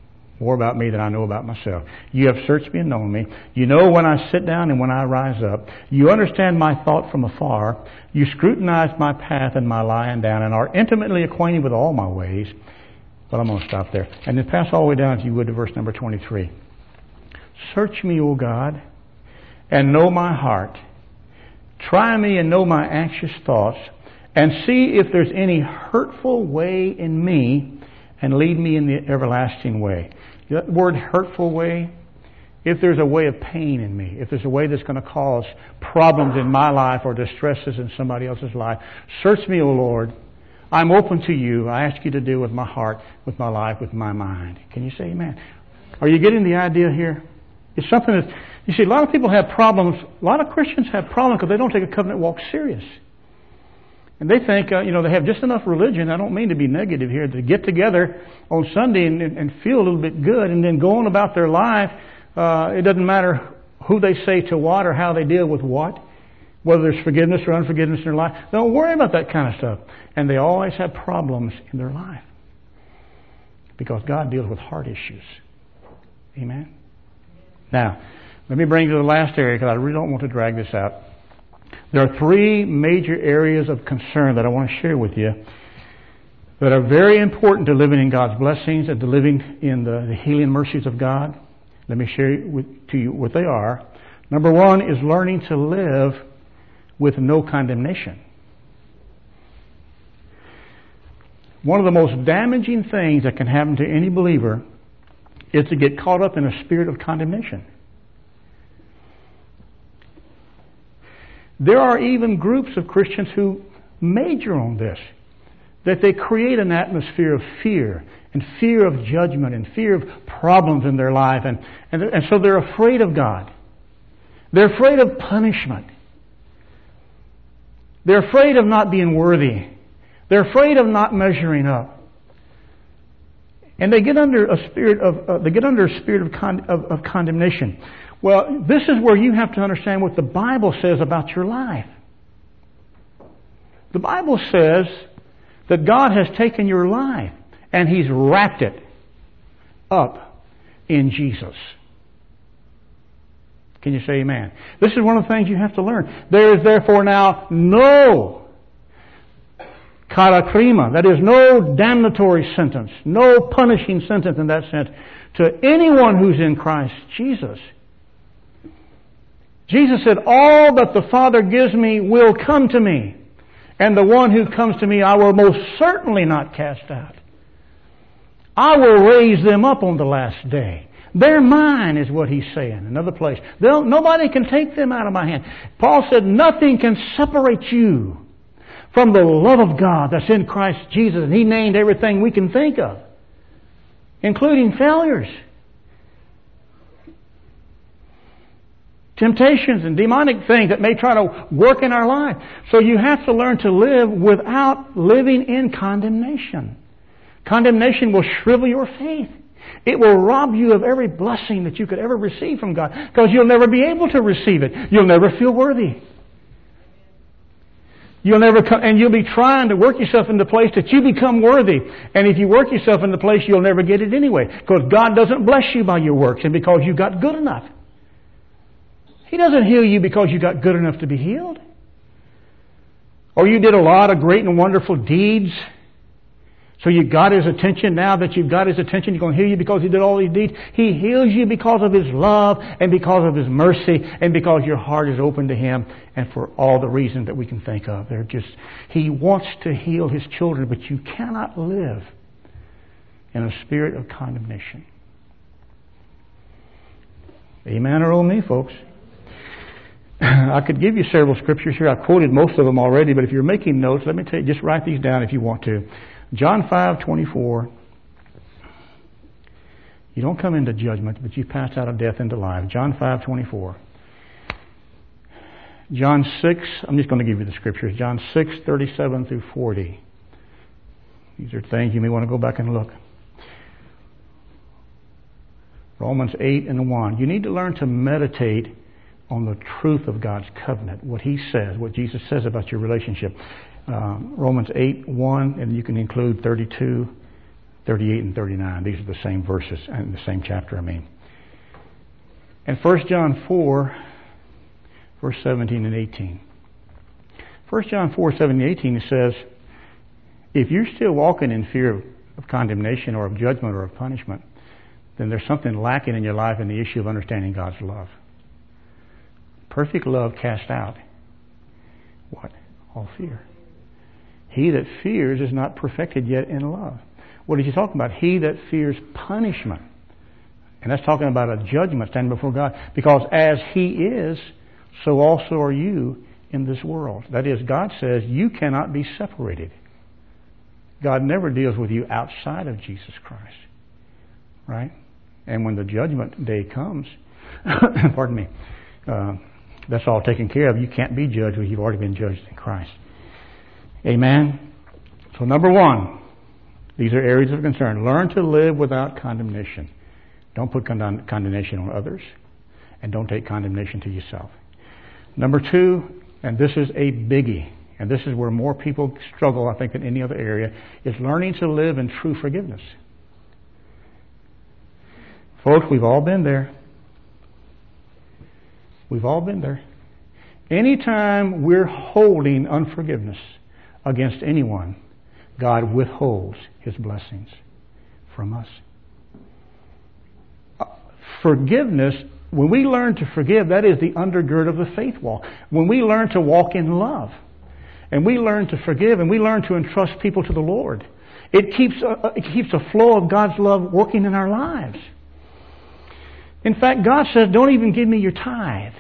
more about me than I know about myself. You have searched me and known me. You know when I sit down and when I rise up. You understand my thought from afar. You scrutinize my path and my lying down and are intimately acquainted with all my ways. But I'm going to stop there. And then pass all the way down, if you would, to verse number 23. Search me, O God, and know my heart. Try me and know my anxious thoughts, and see if there's any hurtful way in me, and lead me in the everlasting way. That word hurtful way, if there's a way of pain in me, if there's a way that's going to cause problems in my life or distresses in somebody else's life, search me, O Lord. I'm open to you. I ask you to deal with my heart, with my life, with my mind. Can you say amen? Are you getting the idea here? It's something that, you see, a lot of people have problems. A lot of Christians have problems because they don't take a covenant walk serious. And they think, they have just enough religion. I don't mean to be negative here, to get together on Sunday and feel a little bit good and then go on about their life. It doesn't matter who they say to what or how they deal with what, whether there's forgiveness or unforgiveness in their life. Don't worry about that kind of stuff. And they always have problems in their life because God deals with heart issues. Amen? Now, let me bring you to the last area because I really don't want to drag this out. There are three major areas of concern that I want to share with you that are very important to living in God's blessings and to living in the healing mercies of God. Let me share to you what they are. Number one is learning to live with no condemnation. One of the most damaging things that can happen to any believer is to get caught up in a spirit of condemnation. There are even groups of Christians who major on this, that they create an atmosphere of fear and fear of judgment and fear of problems in their life. And so they're afraid of God. They're afraid of punishment. They're afraid of not being worthy. They're afraid of not measuring up. And they get under a spirit of condemnation. Well, this is where you have to understand what the Bible says about your life. The Bible says that God has taken your life and He's wrapped it up in Jesus. Can you say amen? This is one of the things you have to learn. There is therefore now no katakrima, that is no damnatory sentence, no punishing sentence in that sense, to anyone who's in Christ Jesus. Jesus said, all that the Father gives me will come to me, and the one who comes to me I will most certainly not cast out. I will raise them up on the last day. They're mine, is what He's saying. Another place. Nobody can take them out of my hand. Paul said, nothing can separate you from the love of God that's in Christ Jesus. And He named everything we can think of, including failures, temptations, and demonic things that may try to work in our life. So you have to learn to live without living in condemnation. Condemnation will shrivel your faith. It will rob you of every blessing that you could ever receive from God, because you'll never be able to receive it. You'll never feel worthy. You'll be trying to work yourself into the place that you become worthy. And if you work yourself into the place, you'll never get it anyway, because God doesn't bless you by your works and because you got good enough. He doesn't heal you because you got good enough to be healed. Or you did a lot of great and wonderful deeds, so you got His attention. Now that you've got His attention, He's going to heal you because He did all these deeds. He heals you because of His love and because of His mercy and because your heart is open to Him, and for all the reasons that we can think of. He wants to heal His children, but you cannot live in a spirit of condemnation. Amen or oh me, folks. I could give you several scriptures here. I've quoted most of them already, but if you're making notes, let me tell you, just write these down if you want to. John 5:24. You don't come into judgment, but you pass out of death into life. John 5:24. John 6, I'm just going to give you the scriptures. John 6:37 through 40. These are things you may want to go back and look. Romans 8:1. You need to learn to meditate on the truth of God's covenant, what He says, what Jesus says about your relationship. Romans 8:1, and you can include 32, 38 and 39. These are the same verses in the same chapter, And 1 John 4, verse 17 and 18. 1 John 4, 17 and 18 says, if you're still walking in fear of condemnation or of judgment or of punishment, then there's something lacking in your life in the issue of understanding God's love. Perfect love casts out what? All fear. He that fears is not perfected yet in love. What is he talking about? He that fears punishment. And that's talking about a judgment standing before God. Because as He is, so also are you in this world. That is, God says you cannot be separated. God never deals with you outside of Jesus Christ. Right? And when the judgment day comes, pardon me, that's all taken care of. You can't be judged when you've already been judged in Christ. Amen? So number one, these are areas of concern. Learn to live without condemnation. Don't put condemnation on others, and don't take condemnation to yourself. Number two, and this is a biggie, and this is where more people struggle, I think, than any other area, is learning to live in true forgiveness. Folks, we've all been there. We've all been there. Anytime we're holding unforgiveness against anyone, God withholds His blessings from us. Forgiveness, when we learn to forgive, that is the undergird of the faith walk. When we learn to walk in love, and we learn to forgive, and we learn to entrust people to the Lord, it keeps a flow of God's love working in our lives. In fact, God says, don't even give me your tithe.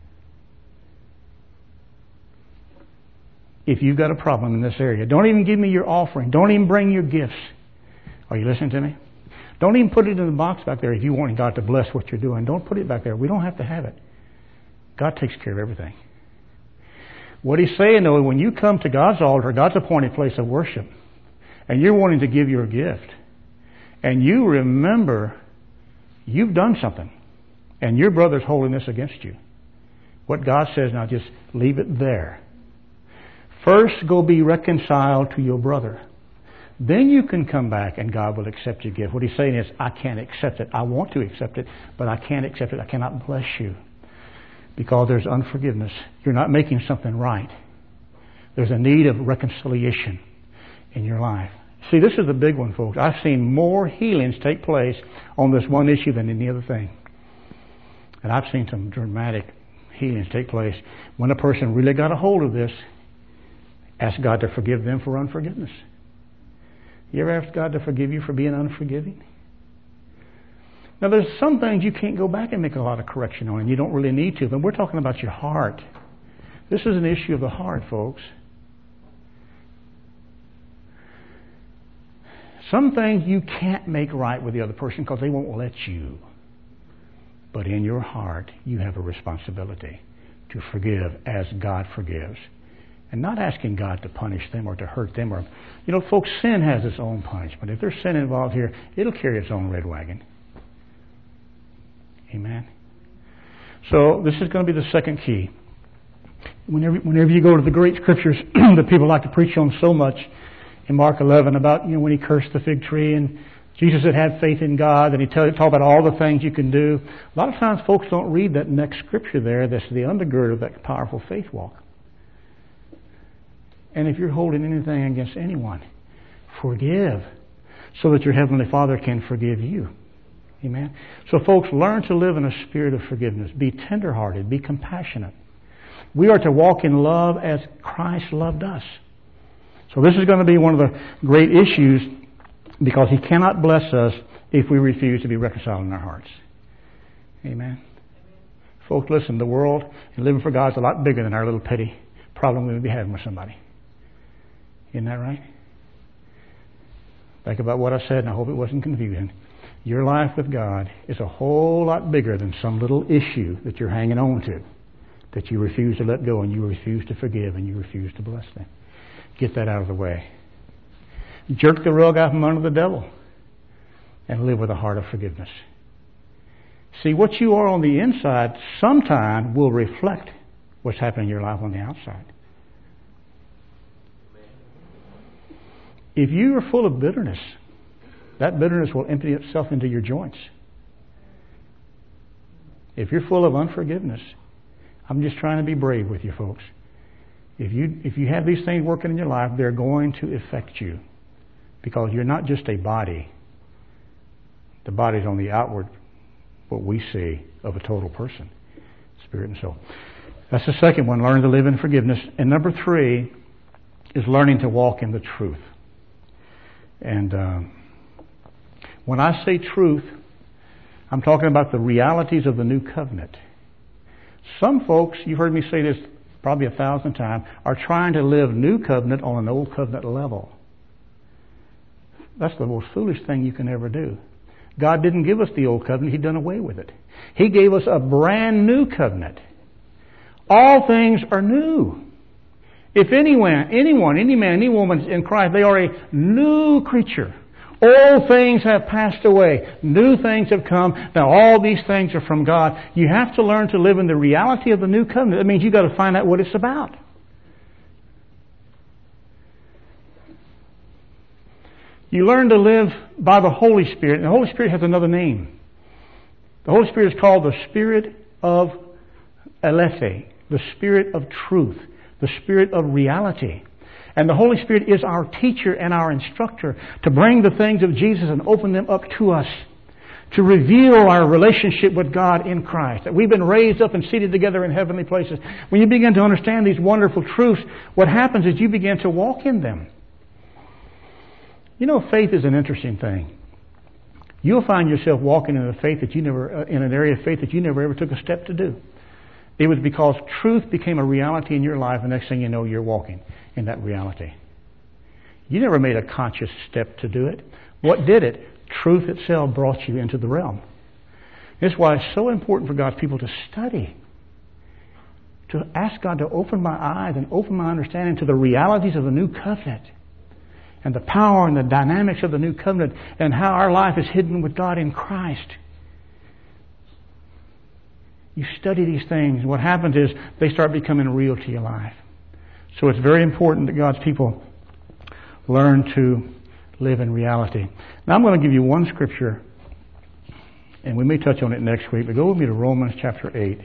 If you've got a problem in this area, don't even give me your offering. Don't even bring your gifts. Are you listening to me? Don't even put it in the box back there if you want God to bless what you're doing. Don't put it back there. We don't have to have it. God takes care of everything. What He's saying, though, when you come to God's altar, God's appointed place of worship, and you're wanting to give your gift, and you remember you've done something, and your brother's holding this against you, what God says, now just leave it there. First, go be reconciled to your brother. Then you can come back and God will accept your gift. What He's saying is, I can't accept it. I want to accept it, but I can't accept it. I cannot bless you because there's unforgiveness. You're not making something right. There's a need of reconciliation in your life. See, this is the big one, folks. I've seen more healings take place on this one issue than any other thing. And I've seen some dramatic healings take place when a person really got a hold of this, ask God to forgive them for unforgiveness. You ever ask God to forgive you for being unforgiving? Now, there's some things you can't go back and make a lot of correction on, and you don't really need to, but we're talking about your heart. This is an issue of the heart, folks. Some things you can't make right with the other person because they won't let you. But in your heart, you have a responsibility to forgive as God forgives. And not asking God to punish them or to hurt them. Or, folks, sin has its own punishment. If there's sin involved here, it'll carry its own red wagon. Amen? So this is going to be the second key. Whenever you go to the great scriptures that people like to preach on so much, in Mark 11 about when He cursed the fig tree and Jesus had faith in God, and He talked about all the things you can do. A lot of times folks don't read that next scripture there that's the undergird of that powerful faith walk. And if you're holding anything against anyone, forgive so that your Heavenly Father can forgive you. Amen? So folks, learn to live in a spirit of forgiveness. Be tenderhearted. Be compassionate. We are to walk in love as Christ loved us. So this is going to be one of the great issues because He cannot bless us if we refuse to be reconciled in our hearts. Amen? Folks, listen, the world and living for God is a lot bigger than our little petty problem we would be having with somebody. Isn't that right? Think about what I said, and I hope it wasn't confusing. Your life with God is a whole lot bigger than some little issue that you're hanging on to, that you refuse to let go, and you refuse to forgive, and you refuse to bless them. Get that out of the way. Jerk the rug out from under the devil and live with a heart of forgiveness. See, what you are on the inside sometime will reflect what's happening in your life on the outside. If you are full of bitterness, that bitterness will empty itself into your joints. If you're full of unforgiveness, I'm just trying to be brave with you folks. If you have these things working in your life, they're going to affect you. Because you're not just a body. The body's on the outward, what we see of a total person, spirit and soul. That's the second one, learn to live in forgiveness. And number 3 is learning to walk in the truth. And when I say truth, I'm talking about the realities of the new covenant. Some folks, you've heard me say this probably 1,000 times, are trying to live new covenant on an old covenant level. That's the most foolish thing you can ever do. God didn't give us the old covenant. He done away with it. He gave us a brand new covenant. All things are new. If any man, any woman in Christ, they are a new creature. Old things have passed away. New things have come. Now all these things are from God. You have to learn to live in the reality of the new covenant. That means you've got to find out what it's about. You learn to live by the Holy Spirit. And the Holy Spirit has another name. The Holy Spirit is called the Spirit of Aletheia, the Spirit of truth, the Spirit of reality. And the Holy Spirit is our teacher and our instructor to bring the things of Jesus and open them up to us, to reveal our relationship with God in Christ, that we've been raised up and seated together in heavenly places. When you begin to understand these wonderful truths, what happens is you begin to walk in them. You know, faith is an interesting thing. You'll find yourself walking in a faith that you never, in an area of faith that you never ever took a step to do. It was because truth became a reality in your life, and next thing you know, you're walking in that reality. You never made a conscious step to do it. What did it? Truth itself brought you into the realm. This is why it's so important for God's people to study, to ask God to open my eyes and open my understanding to the realities of the new covenant and the power and the dynamics of the new covenant and how our life is hidden with God in Christ. You study these things. What happens is they start becoming real to your life. So it's very important that God's people learn to live in reality. Now I'm going to give you one scripture, and we may touch on it next week, but go with me to Romans chapter 8.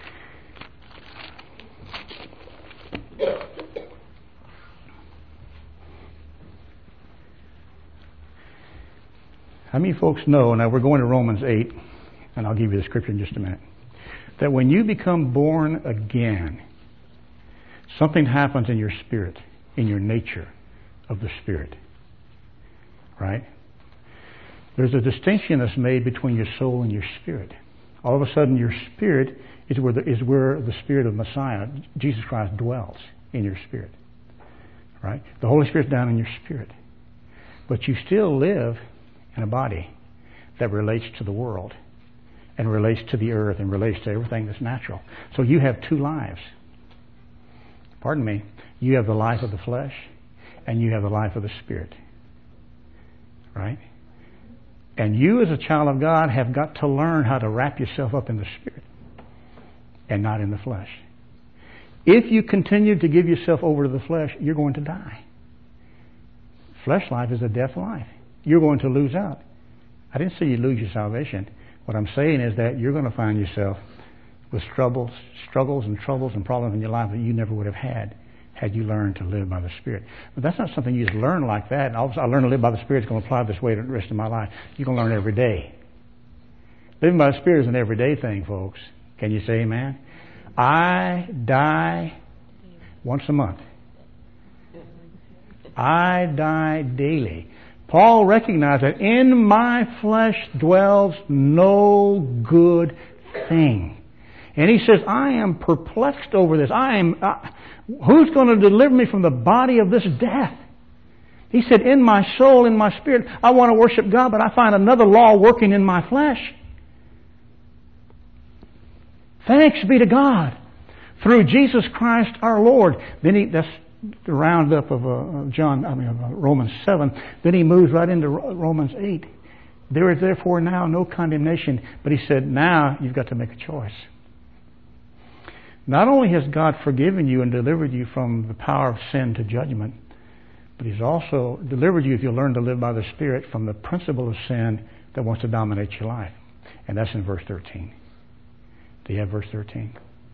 How many folks know, now we're going to Romans 8, and I'll give you the scripture in just a minute, that when you become born again, something happens in your spirit, in your nature of the Spirit. Right? There's a distinction that's made between your soul and your spirit. All of a sudden your spirit is where the Spirit of Messiah, Jesus Christ, dwells in your spirit. Right? The Holy Spirit's down in your spirit. But you still live in a body that relates to the world and relates to the earth and relates to everything that's natural. So you have two lives. Pardon me. You have the life of the flesh and you have the life of the Spirit. Right? And you as a child of God have got to learn how to wrap yourself up in the Spirit and not in the flesh. If you continue to give yourself over to the flesh, you're going to die. Flesh life is a death life. You're going to lose out. I didn't say you lose your salvation. What I'm saying is that you're going to find yourself with struggles and troubles and problems in your life that you never would have had you learned to live by the Spirit. But that's not something you just learn like that. And all of a sudden, I learn to live by the Spirit. It's going to apply this way the rest of my life. You're going to learn every day. Living by the Spirit is an everyday thing, folks. Can you say amen? I die once a month. I die daily. Paul recognized that in my flesh dwells no good thing. And he says, I am perplexed over this. Who's going to deliver me from the body of this death? He said, in my soul, in my spirit, I want to worship God, but I find another law working in my flesh. Thanks be to God through Jesus Christ our Lord. Then that's the roundup of Romans 7. Then he moves right into Romans 8. There is therefore now no condemnation. But he said, now you've got to make a choice. Not only has God forgiven you and delivered you from the power of sin to judgment, But He's also delivered you if you learn to live by the Spirit from the principle of sin that wants to dominate your life. And that's in verse 13. Do you have verse 13?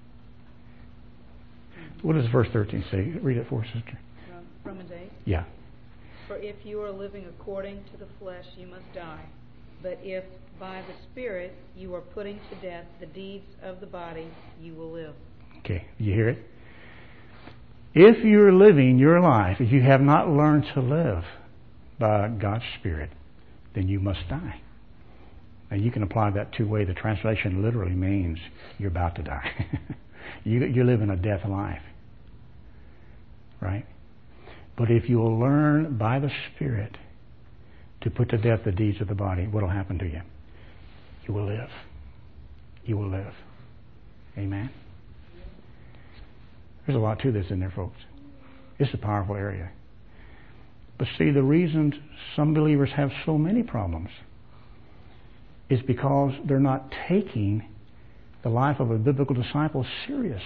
What does verse 13 say? Read it for us, sister. Romans 8? Yeah. For if you are living according to the flesh, you must die. But if by the Spirit you are putting to death the deeds of the body, you will live. Okay, you hear it? If you're living your life, if you have not learned to live by God's Spirit, then you must die. And you can apply that two ways. The translation literally means you're about to die. You're living a death life. Right? But if you will learn by the Spirit to put to death the deeds of the body, what will happen to you? You will live. You will live. Amen? There's a lot to this in there, folks. It's a powerful area. But see, the reason some believers have so many problems is because they're not taking the life of a biblical disciple serious.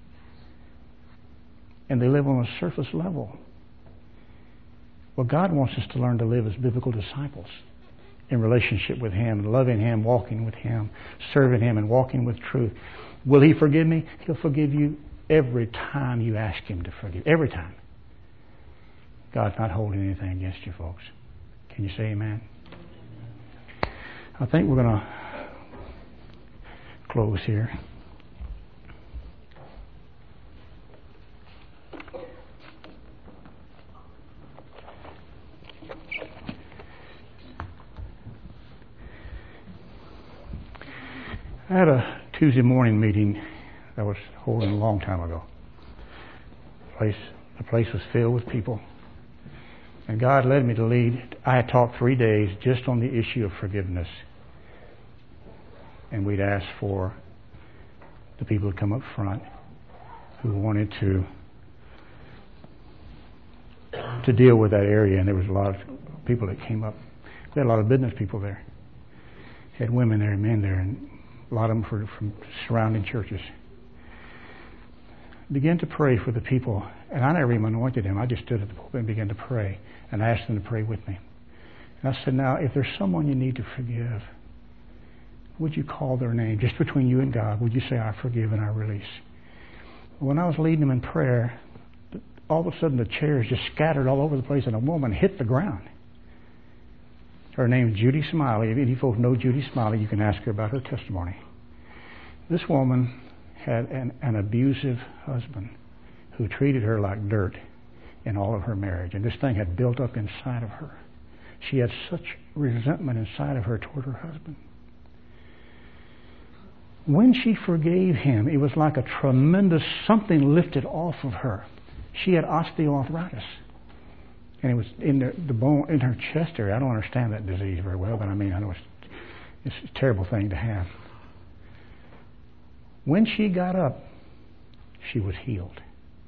And they live on a surface level. Well, God wants us to learn to live as biblical disciples in relationship with Him, loving Him, walking with Him, serving Him, and walking with truth. Will He forgive me? He'll forgive you every time you ask Him to forgive. Every time. God's not holding anything against you, folks. Can you say amen? I think we're going to close here. I had a Tuesday morning meeting that was holding a long time ago. The place was filled with people. And God led me to lead. I had taught 3 days just on the issue of forgiveness. And we'd asked for the people to come up front who wanted to deal with that area. And there was a lot of people that came up. We had a lot of business people there. Had women there and men there, and a lot of them from surrounding churches. Began to pray for the people. And I never even anointed them. I just stood at the pulpit and began to pray. And I asked them to pray with me. And I said, now, if there's someone you need to forgive, would you call their name? Just between you and God, would you say, I forgive and I release? When I was leading them in prayer, all of a sudden the chairs just scattered all over the place and a woman hit the ground. Her name is Judy Smiley. If any folks know Judy Smiley, you can ask her about her testimony. This woman had an abusive husband who treated her like dirt in all of her marriage. And this thing had built up inside of her. She had such resentment inside of her toward her husband. When she forgave him, it was like a tremendous something lifted off of her. She had osteoarthritis. And it was in the bone in her chest area. I don't understand that disease very well, but I know it's a terrible thing to have. When she got up, she was healed.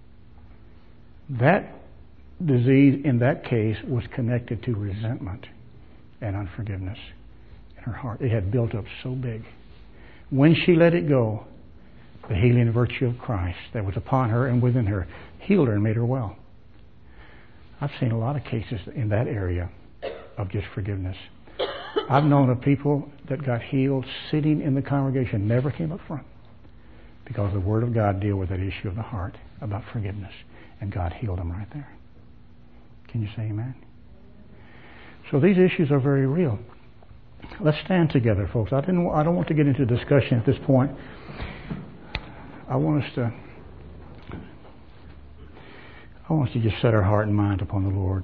That disease in that case was connected to resentment and unforgiveness in her heart. It had built up so big. When she let it go, the healing virtue of Christ that was upon her and within her healed her and made her well. I've seen a lot of cases in that area of just forgiveness. I've known of people that got healed sitting in the congregation, never came up front, because the Word of God deal with that issue of the heart about forgiveness, and God healed them right there. Can you say amen? So these issues are very real. Let's stand together, folks. I don't want to get into discussion at this point. I want us to just set our heart and mind upon the Lord.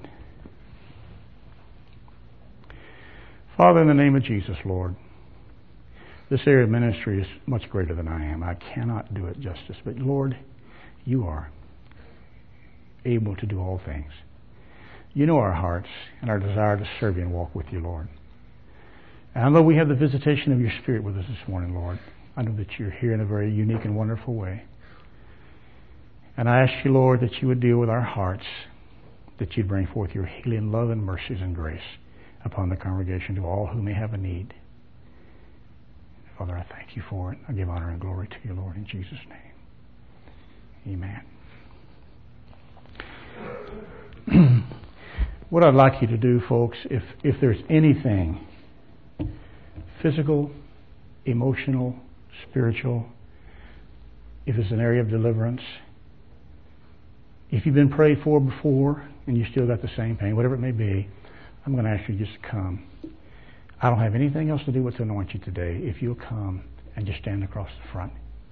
Father, in the name of Jesus, Lord, this area of ministry is much greater than I am. I cannot do it justice. But Lord, you are able to do all things. You know our hearts and our desire to serve you and walk with you, Lord. And I know we have the visitation of your Spirit with us this morning, Lord. I know that you're here in a very unique and wonderful way. And I ask you, Lord, that you would deal with our hearts, that you'd bring forth your healing love and mercies and grace upon the congregation to all who may have a need. Father, I thank you for it. I give honor and glory to you, Lord, in Jesus' name. Amen. What I'd like you to do, folks, if there's anything physical, emotional, spiritual, if it's an area of deliverance, if you've been prayed for before and you still got the same pain, whatever it may be, I'm going to ask you just to come. I don't have anything else to do but to anoint you today. If you'll come and just stand across the front.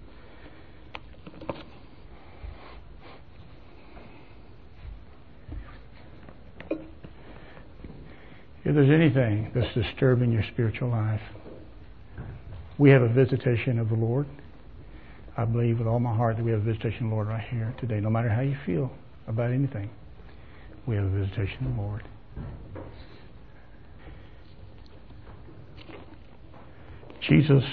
If there's anything that's disturbing your spiritual life, we have a visitation of the Lord. I believe with all my heart that we have a visitation of the Lord right here today. No matter how you feel about anything, we have a visitation of the Lord. Jesus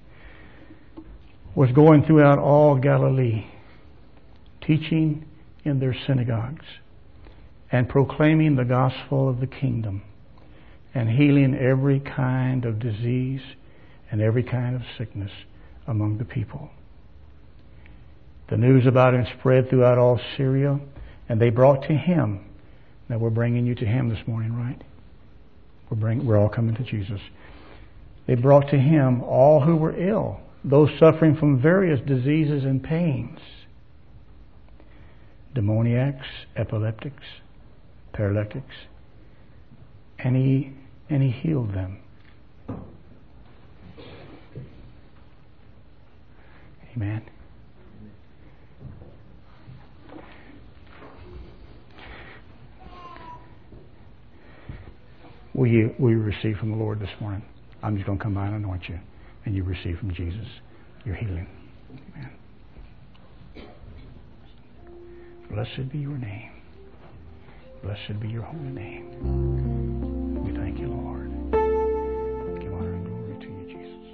was going throughout all Galilee, teaching in their synagogues and proclaiming the gospel of the kingdom and healing every kind of disease and every kind of sickness among the people. The news about him spread throughout all Syria, and they brought to him. Now we're bringing you to him this morning, right? We're all coming to Jesus. They brought to him all who were ill, those suffering from various diseases and pains, demoniacs, epileptics, paralytics, and he healed them. Amen. Will you receive from the Lord this morning? I'm just going to come by and anoint you, and you receive from Jesus your healing. Amen. Blessed be your name. Blessed be your holy name. We thank you, Lord. Give honor and glory to you, Jesus.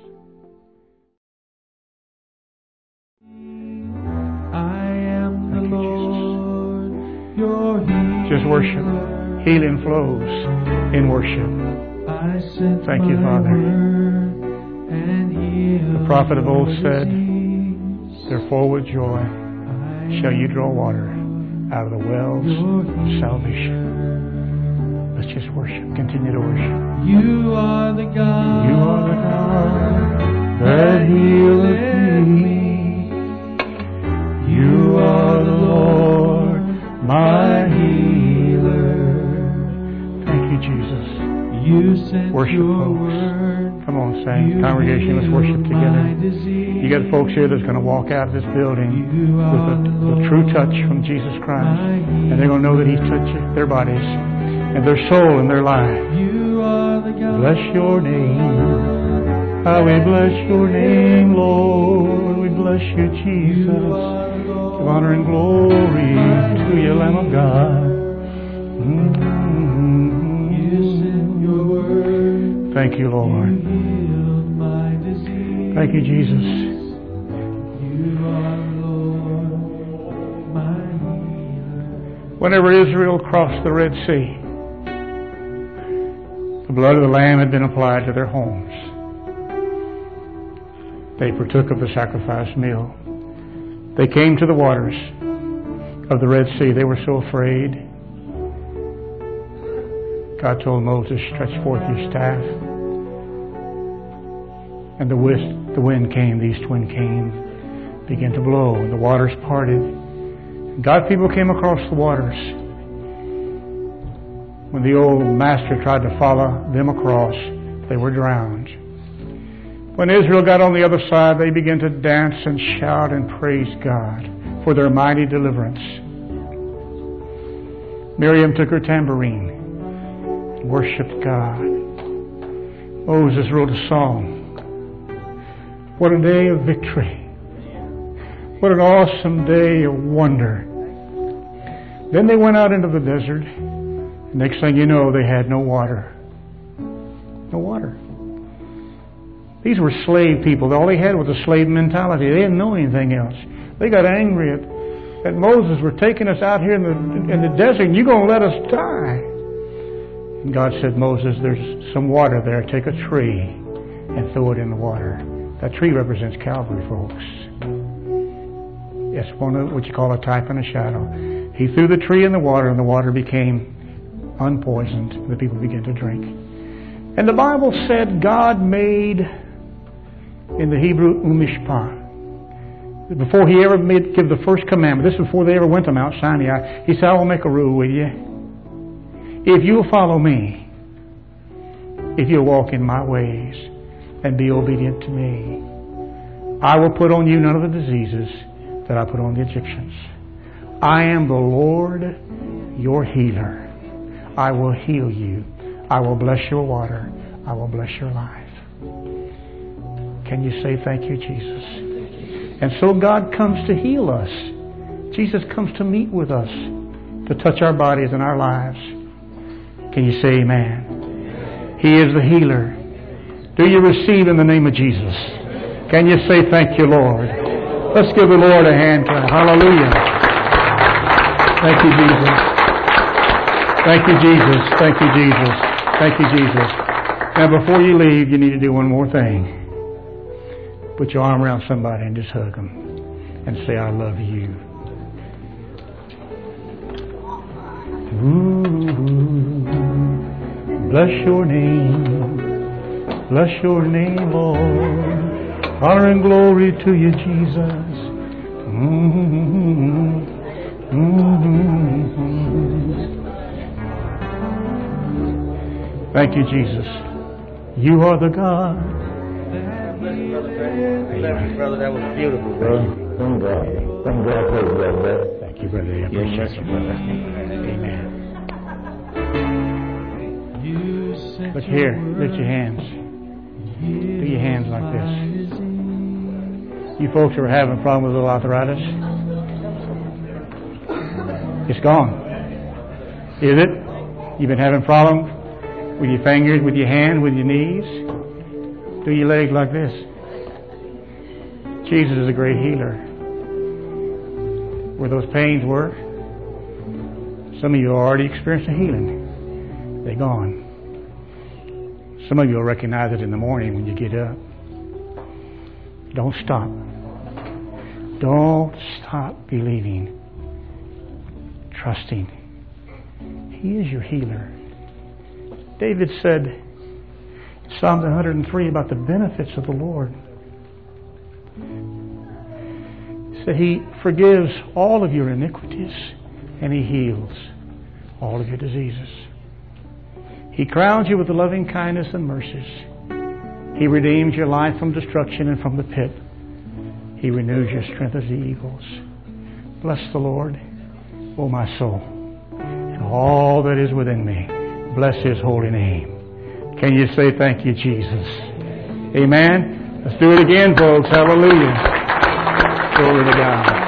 I am the Lord, your healer. Just worship. Healing flows in worship. Thank you, Father. The prophet of old said, therefore with joy shall you draw water out of the wells of salvation. Let's just worship. Continue to worship. You are the God. You are the God that healeth me. You are the Lord, my healer. Thank you, Jesus. You sent worship, your folks. word. Come on, sing. Congregation, let's worship together. You got folks here that's going to walk out of this building with the true touch from Jesus Christ. And they're going to know that He's touched their bodies and their soul and their life. Bless your name. How we bless your name, Lord. We bless you, Jesus. Give honor and glory to you, Lamb of God. Thank you, Lord. Thank you, Jesus. Whenever Israel crossed the Red Sea, the blood of the Lamb had been applied to their homes. They partook of the sacrifice meal. They came to the waters of the Red Sea. They were so afraid. God told Moses, stretch forth your staff. And the wind came, the east wind came, began to blow, and the waters parted. And God's people came across the waters. When the old master tried to follow them across, they were drowned. When Israel got on the other side, they began to dance and shout and praise God for their mighty deliverance. Miriam took her tambourine, worshipped God. Moses wrote a song. What a day of victory. What an awesome day of wonder. Then they went out into the desert. Next thing you know, they had no water. No water. These were slave people. All they had was a slave mentality. They didn't know anything else. They got angry at Moses. We're taking us out here in the desert and you're going to let us die. And God said, Moses, there's some water there. Take a tree and throw it in the water. That tree represents Calvary, folks. It's one of what you call a type and a shadow. He threw the tree in the water, and the water became unpoisoned. The people began to drink. And the Bible said God made, in the Hebrew, Mishpah. Before He ever give the first commandment, this is before they ever went to Mount Sinai, He said, I will make a rule with you. If you'll follow me, if you'll walk in my ways and be obedient to me, I will put on you none of the diseases that I put on the Egyptians. I am the Lord, your healer. I will heal you. I will bless your water. I will bless your life. Can you say thank you, Jesus? And so God comes to heal us. Jesus comes to meet with us, to touch our bodies and our lives. Can you say amen? He is the healer. Do you receive in the name of Jesus? Can you say thank you, Lord? Let's give the Lord a hand clap. Hallelujah. Thank you, Jesus. Thank you, Jesus. Thank you, Jesus. Thank you, Jesus. Now, before you leave, you need to do one more thing. Put your arm around somebody and just hug them and say, I love you. Ooh, bless your name. Bless your name, Lord. Honor and glory to you, Jesus. Mm-hmm. Mm-hmm. Thank you, Jesus. You are the God. Thank you, brother. That was beautiful, bro. Thank God. Thank God for you, brother. Thank you, brother. I appreciate you, brother. Amen. Look here. Lift your hands. Do your hands like this. You folks who are having a problem with little arthritis, it's gone. Is it? You've been having problems with your fingers, with your hand, with your knees? Do your legs like this. Jesus is a great healer. Where those pains were, some of you already experienced a healing. They're gone. Some of you will recognize it in the morning when you get up. Don't stop. Don't stop believing, trusting. He is your healer. David said in Psalm 103 about the benefits of the Lord. He said He forgives all of your iniquities and He heals all of your diseases. He crowns you with the loving kindness and mercies. He redeems your life from destruction and from the pit. He renews your strength as the eagles. Bless the Lord, O my soul, and all that is within me. Bless His holy name. Can you say thank you, Jesus? Amen? Let's do it again, folks. Hallelujah. Glory to God.